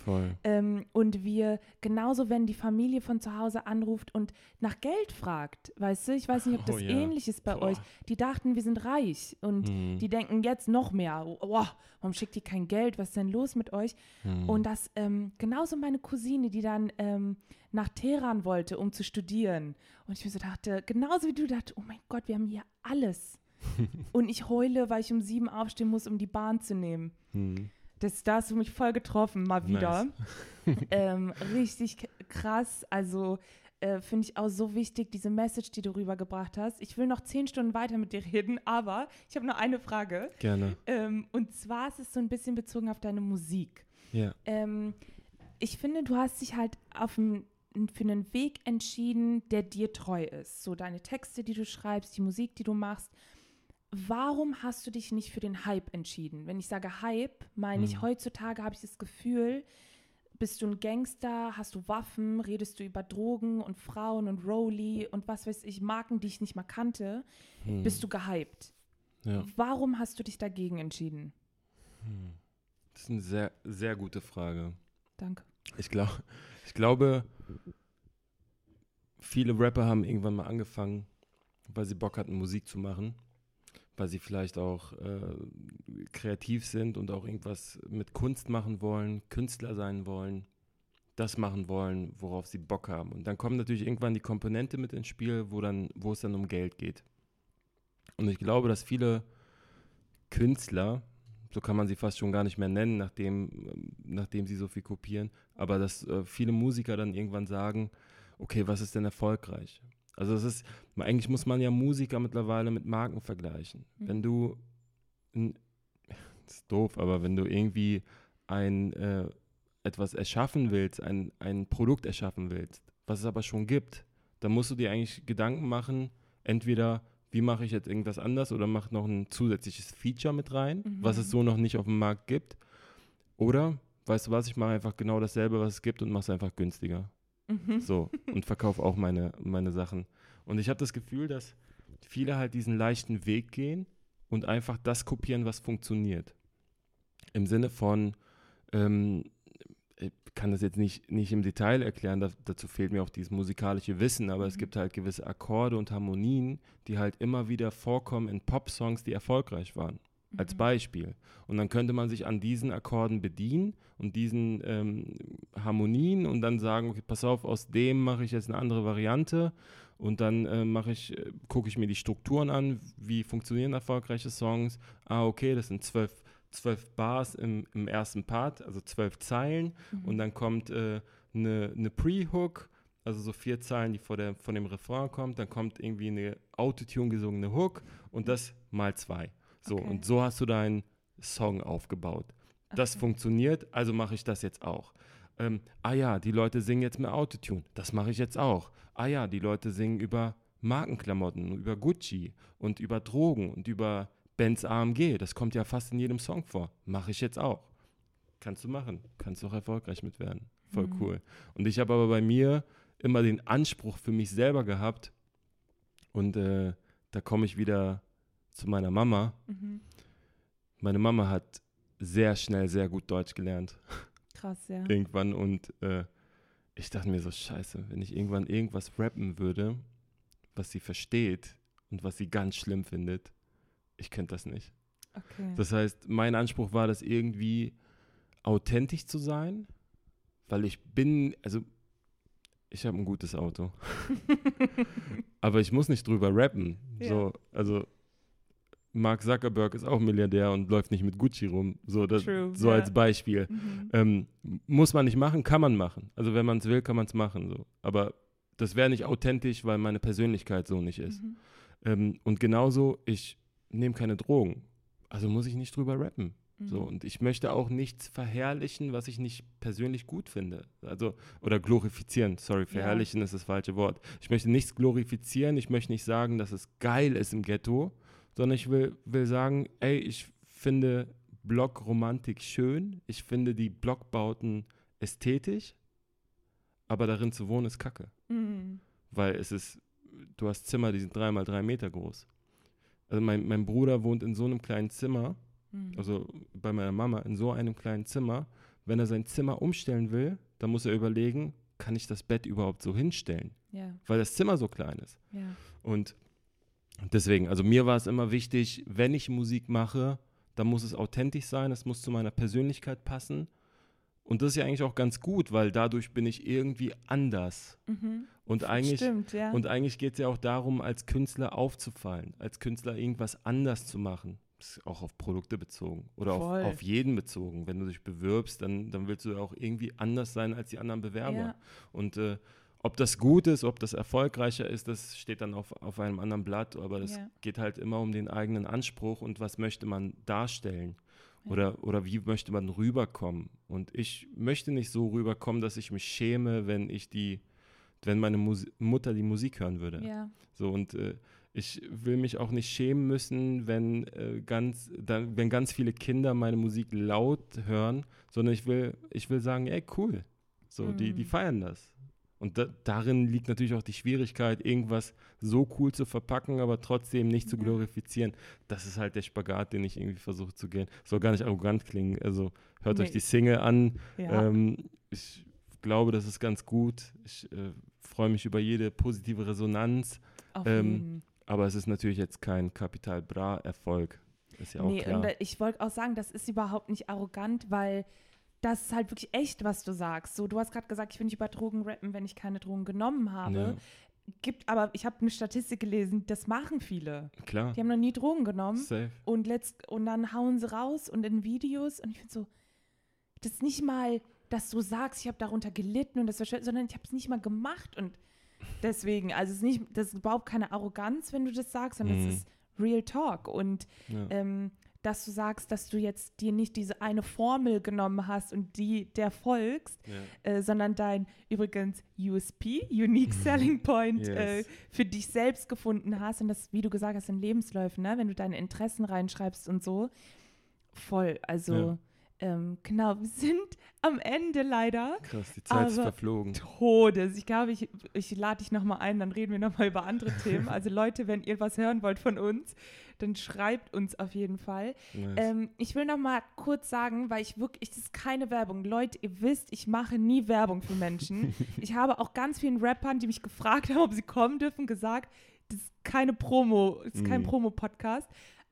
S1: Und wir, genauso wenn die Familie von zu Hause anruft und nach Geld fragt, weißt du, ich weiß nicht, ob das ähnlich ist bei euch, die dachten, wir sind reich und die denken jetzt noch mehr, warum schickt ihr kein Geld, was ist denn los mit euch? Und das, genauso meine Cousine, die dann nach Teheran wollte, um zu studieren und ich mir so dachte, genauso wie du dachte, oh mein Gott, wir haben hier alles. Und ich heule, weil ich um 7 aufstehen muss, um die Bahn zu nehmen. Da hast du mich voll getroffen, mal wieder. Nice. Richtig krass. Also finde ich auch so wichtig, diese Message, die du rübergebracht hast. Ich will noch 10 Stunden weiter mit dir reden, aber ich habe noch eine Frage.
S2: Gerne.
S1: Und zwar ist es so ein bisschen bezogen auf deine Musik.
S2: Ja.
S1: Ich finde, du hast dich halt für einen Weg entschieden, der dir treu ist. So deine Texte, die du schreibst, die Musik, die du machst. Warum hast du dich nicht für den Hype entschieden? Wenn ich sage Hype, meine ich, heutzutage habe ich das Gefühl, bist du ein Gangster, hast du Waffen, redest du über Drogen und Frauen und Rolli und was weiß ich, Marken, die ich nicht mal kannte, bist du gehypt. Ja. Warum hast du dich dagegen entschieden?
S2: Das ist eine sehr, sehr gute Frage.
S1: Danke.
S2: Ich glaube, viele Rapper haben irgendwann mal angefangen, weil sie Bock hatten, Musik zu machen. Weil sie vielleicht auch kreativ sind und auch irgendwas mit Kunst machen wollen, Künstler sein wollen, das machen wollen, worauf sie Bock haben. Und dann kommt natürlich irgendwann die Komponente mit ins Spiel, wo es dann um Geld geht. Und ich glaube, dass viele Künstler, so kann man sie fast schon gar nicht mehr nennen, nachdem sie so viel kopieren, aber dass viele Musiker dann irgendwann sagen, okay, was ist denn erfolgreich? Also eigentlich muss man ja Musiker mittlerweile mit Marken vergleichen. Wenn du, das ist doof, aber wenn du irgendwie etwas erschaffen willst, ein Produkt erschaffen willst, was es aber schon gibt, dann musst du dir eigentlich Gedanken machen, entweder wie mache ich jetzt irgendwas anders oder mache noch ein zusätzliches Feature mit rein, was es so noch nicht auf dem Markt gibt. Oder, weißt du was, ich mache einfach genau dasselbe, was es gibt und mache es einfach günstiger. So, und verkaufe auch meine Sachen. Und ich habe das Gefühl, dass viele halt diesen leichten Weg gehen und einfach das kopieren, was funktioniert. Im Sinne von, ich kann das jetzt nicht im Detail erklären, dazu fehlt mir auch dieses musikalische Wissen, aber es gibt halt gewisse Akkorde und Harmonien, die halt immer wieder vorkommen in Pop-Songs, die erfolgreich waren. als Beispiel. Und dann könnte man sich an diesen Akkorden bedienen und diesen Harmonien und dann sagen, okay, pass auf, aus dem mache ich jetzt eine andere Variante und dann gucke ich mir die Strukturen an, wie funktionieren erfolgreiche Songs. Okay, das sind 12 Bars im ersten Part, also 12 Zeilen und dann kommt eine Pre-Hook, also so 4 Zeilen, die von dem Refrain kommt, dann kommt irgendwie eine Autotune gesungene Hook und das mal 2. So, und so hast du deinen Song aufgebaut. Das funktioniert, also mache ich das jetzt auch. Die Leute singen jetzt mit Autotune, das mache ich jetzt auch. Die Leute singen über Markenklamotten, über Gucci und über Drogen und über Benz AMG, das kommt ja fast in jedem Song vor, mache ich jetzt auch. Kannst du machen, kannst auch erfolgreich mit werden. Voll cool. Und ich habe aber bei mir immer den Anspruch für mich selber gehabt und da komme ich wieder zu meiner Mama. Meine Mama hat sehr schnell, sehr gut Deutsch gelernt.
S1: Krass, ja.
S2: Irgendwann und ich dachte mir so, scheiße, wenn ich irgendwann irgendwas rappen würde, was sie versteht und was sie ganz schlimm findet, ich könnte das nicht.
S1: Okay.
S2: Das heißt, mein Anspruch war, das irgendwie authentisch zu sein, weil ich habe ein gutes Auto. Aber ich muss nicht drüber rappen.
S1: Ja.
S2: So, also Mark Zuckerberg ist auch Milliardär und läuft nicht mit Gucci rum. So, als Beispiel. Muss man nicht machen, kann man machen. Also wenn man es will, kann man es machen. So. Aber das wäre nicht authentisch, weil meine Persönlichkeit so nicht ist. Und genauso, ich nehme keine Drogen. Also muss ich nicht drüber rappen. So, und ich möchte auch nichts verherrlichen, was ich nicht persönlich gut finde. Also, oder glorifizieren. Sorry, verherrlichen ist das falsche Wort. Ich möchte nichts glorifizieren. Ich möchte nicht sagen, dass es geil ist im Ghetto, sondern ich will sagen, ich finde Blockromantik schön. Ich finde die Blockbauten ästhetisch, aber darin zu wohnen ist Kacke. Weil du hast Zimmer, die sind 3x3 Meter groß. Also mein Bruder wohnt in so einem kleinen Zimmer, also bei meiner Mama in so einem kleinen Zimmer. Wenn er sein Zimmer umstellen will, dann muss er überlegen, kann ich das Bett überhaupt so hinstellen?
S1: Ja.
S2: Weil das Zimmer so klein ist.
S1: Ja.
S2: Und deswegen, also mir war es immer wichtig, wenn ich Musik mache, dann muss es authentisch sein, es muss zu meiner Persönlichkeit passen. Und das ist ja eigentlich auch ganz gut, weil dadurch bin ich irgendwie anders. Und eigentlich geht es ja auch darum, als Künstler aufzufallen, als Künstler irgendwas anders zu machen. Das ist auch auf Produkte bezogen oder auf jeden bezogen. Wenn du dich bewirbst, dann willst du ja auch irgendwie anders sein als die anderen Bewerber.
S1: Ja.
S2: Und ob das gut ist, ob das erfolgreicher ist, das steht dann auf einem anderen Blatt. Aber das geht halt immer um den eigenen Anspruch und was möchte man darstellen. Oder wie möchte man rüberkommen? Und ich möchte nicht so rüberkommen, dass ich mich schäme, wenn meine Mutter die Musik hören würde.
S1: Ja.
S2: So, und ich will mich auch nicht schämen müssen, wenn ganz viele Kinder meine Musik laut hören, sondern ich will sagen, cool. So, die feiern das. Und darin liegt natürlich auch die Schwierigkeit, irgendwas so cool zu verpacken, aber trotzdem nicht zu glorifizieren. Das ist halt der Spagat, den ich irgendwie versuche zu gehen. Soll gar nicht arrogant klingen. Also hört euch die Single an. Ja. Ich glaube, das ist ganz gut. Ich freue mich über jede positive Resonanz. Aber es ist natürlich jetzt kein Capital Bra-Erfolg. Ist ja auch klar.
S1: Und ich wollte auch sagen, das ist überhaupt nicht arrogant, weil das ist halt wirklich echt, was du sagst. So, du hast gerade gesagt, ich will nicht über Drogen rappen, wenn ich keine Drogen genommen habe. Ja. Aber ich habe eine Statistik gelesen, das machen viele.
S2: Klar.
S1: Die haben noch nie Drogen genommen.
S2: Safe.
S1: Und dann hauen sie raus und in Videos. Und ich finde so, das ist nicht mal, dass du sagst, ich habe darunter gelitten und das war schön, sondern ich habe es nicht mal gemacht. Und deswegen, also das ist überhaupt keine Arroganz, wenn du das sagst, sondern es ist Real Talk. Und dass du sagst, dass du jetzt dir nicht diese eine Formel genommen hast und der folgst, sondern dein übrigens USP, Unique Selling Point, für dich selbst gefunden hast und das, wie du gesagt hast, in Lebensläufen, ne? Wenn du deine Interessen reinschreibst und so, voll, also genau, wir sind am Ende leider.
S2: Krass, die Zeit ist verflogen.
S1: Todes. Ich glaube, ich lade dich nochmal ein, dann reden wir nochmal über andere Themen. Also Leute, wenn ihr was hören wollt von uns, dann schreibt uns auf jeden Fall. Nice. Ich will nochmal kurz sagen, weil das ist keine Werbung. Leute, ihr wisst, ich mache nie Werbung für Menschen. Ich habe auch ganz vielen Rappern, die mich gefragt haben, ob sie kommen dürfen, gesagt, das ist keine Promo, das ist kein Promo-Podcast.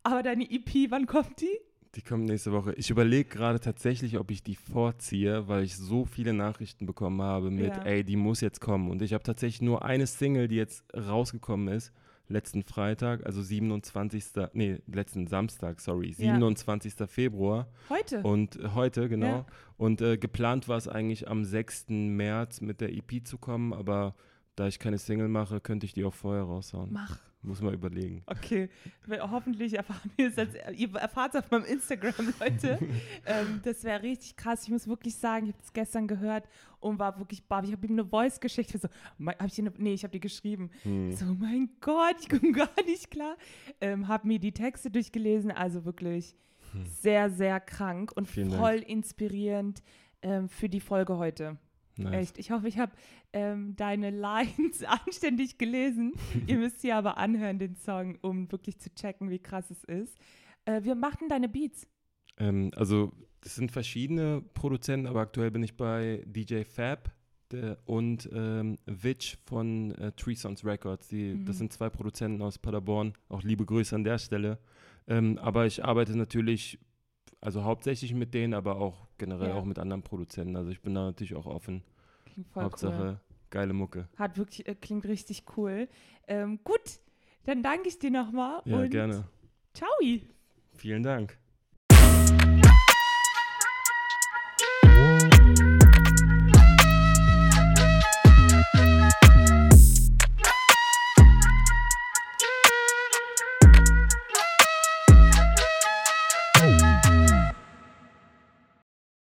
S1: Aber deine EP, wann kommt die?
S2: Die kommt nächste Woche. Ich überlege gerade tatsächlich, ob ich die vorziehe, weil ich so viele Nachrichten bekommen habe mit, ey, die muss jetzt kommen. Und ich habe tatsächlich nur eine Single, die jetzt rausgekommen ist, letzten Freitag, also letzten Samstag, 27. Februar.
S1: Heute?
S2: Und heute, genau. Ja. Und geplant war es eigentlich am 6. März mit der EP zu kommen, aber da ich keine Single mache, könnte ich die auch vorher raushauen.
S1: Mach.
S2: Muss man überlegen.
S1: Okay, hoffentlich erfahren wir es jetzt. Ihr erfahrt es auf meinem Instagram, Leute. Das wäre richtig krass. Ich muss wirklich sagen, ich habe das gestern gehört und war wirklich baff. Ich habe ihm eine Voice-Geschichte. So, ich habe die geschrieben. So, mein Gott, ich komme gar nicht klar. Habe mir die Texte durchgelesen. Also wirklich sehr, sehr krank und voll inspirierend für die Folge heute. Nice. Echt. Ich hoffe, ich habe deine Lines anständig gelesen. Ihr müsst sie aber anhören, den Song, um wirklich zu checken, wie krass es ist. Wir machen deine Beats.
S2: Also, das sind verschiedene Produzenten, aber aktuell bin ich bei DJ Fab und Witch von Tree Sounds Records. Das sind 2 Produzenten aus Paderborn. Auch liebe Grüße an der Stelle. Aber ich arbeite natürlich, also hauptsächlich mit denen, aber auch generell auch mit anderen Produzenten. Also ich bin da natürlich auch offen.
S1: Klingt voll
S2: Hauptsache
S1: cool.
S2: Geile Mucke.
S1: Klingt richtig cool. Gut, dann danke ich dir nochmal.
S2: Ja, gerne.
S1: Ciao.
S2: Vielen Dank.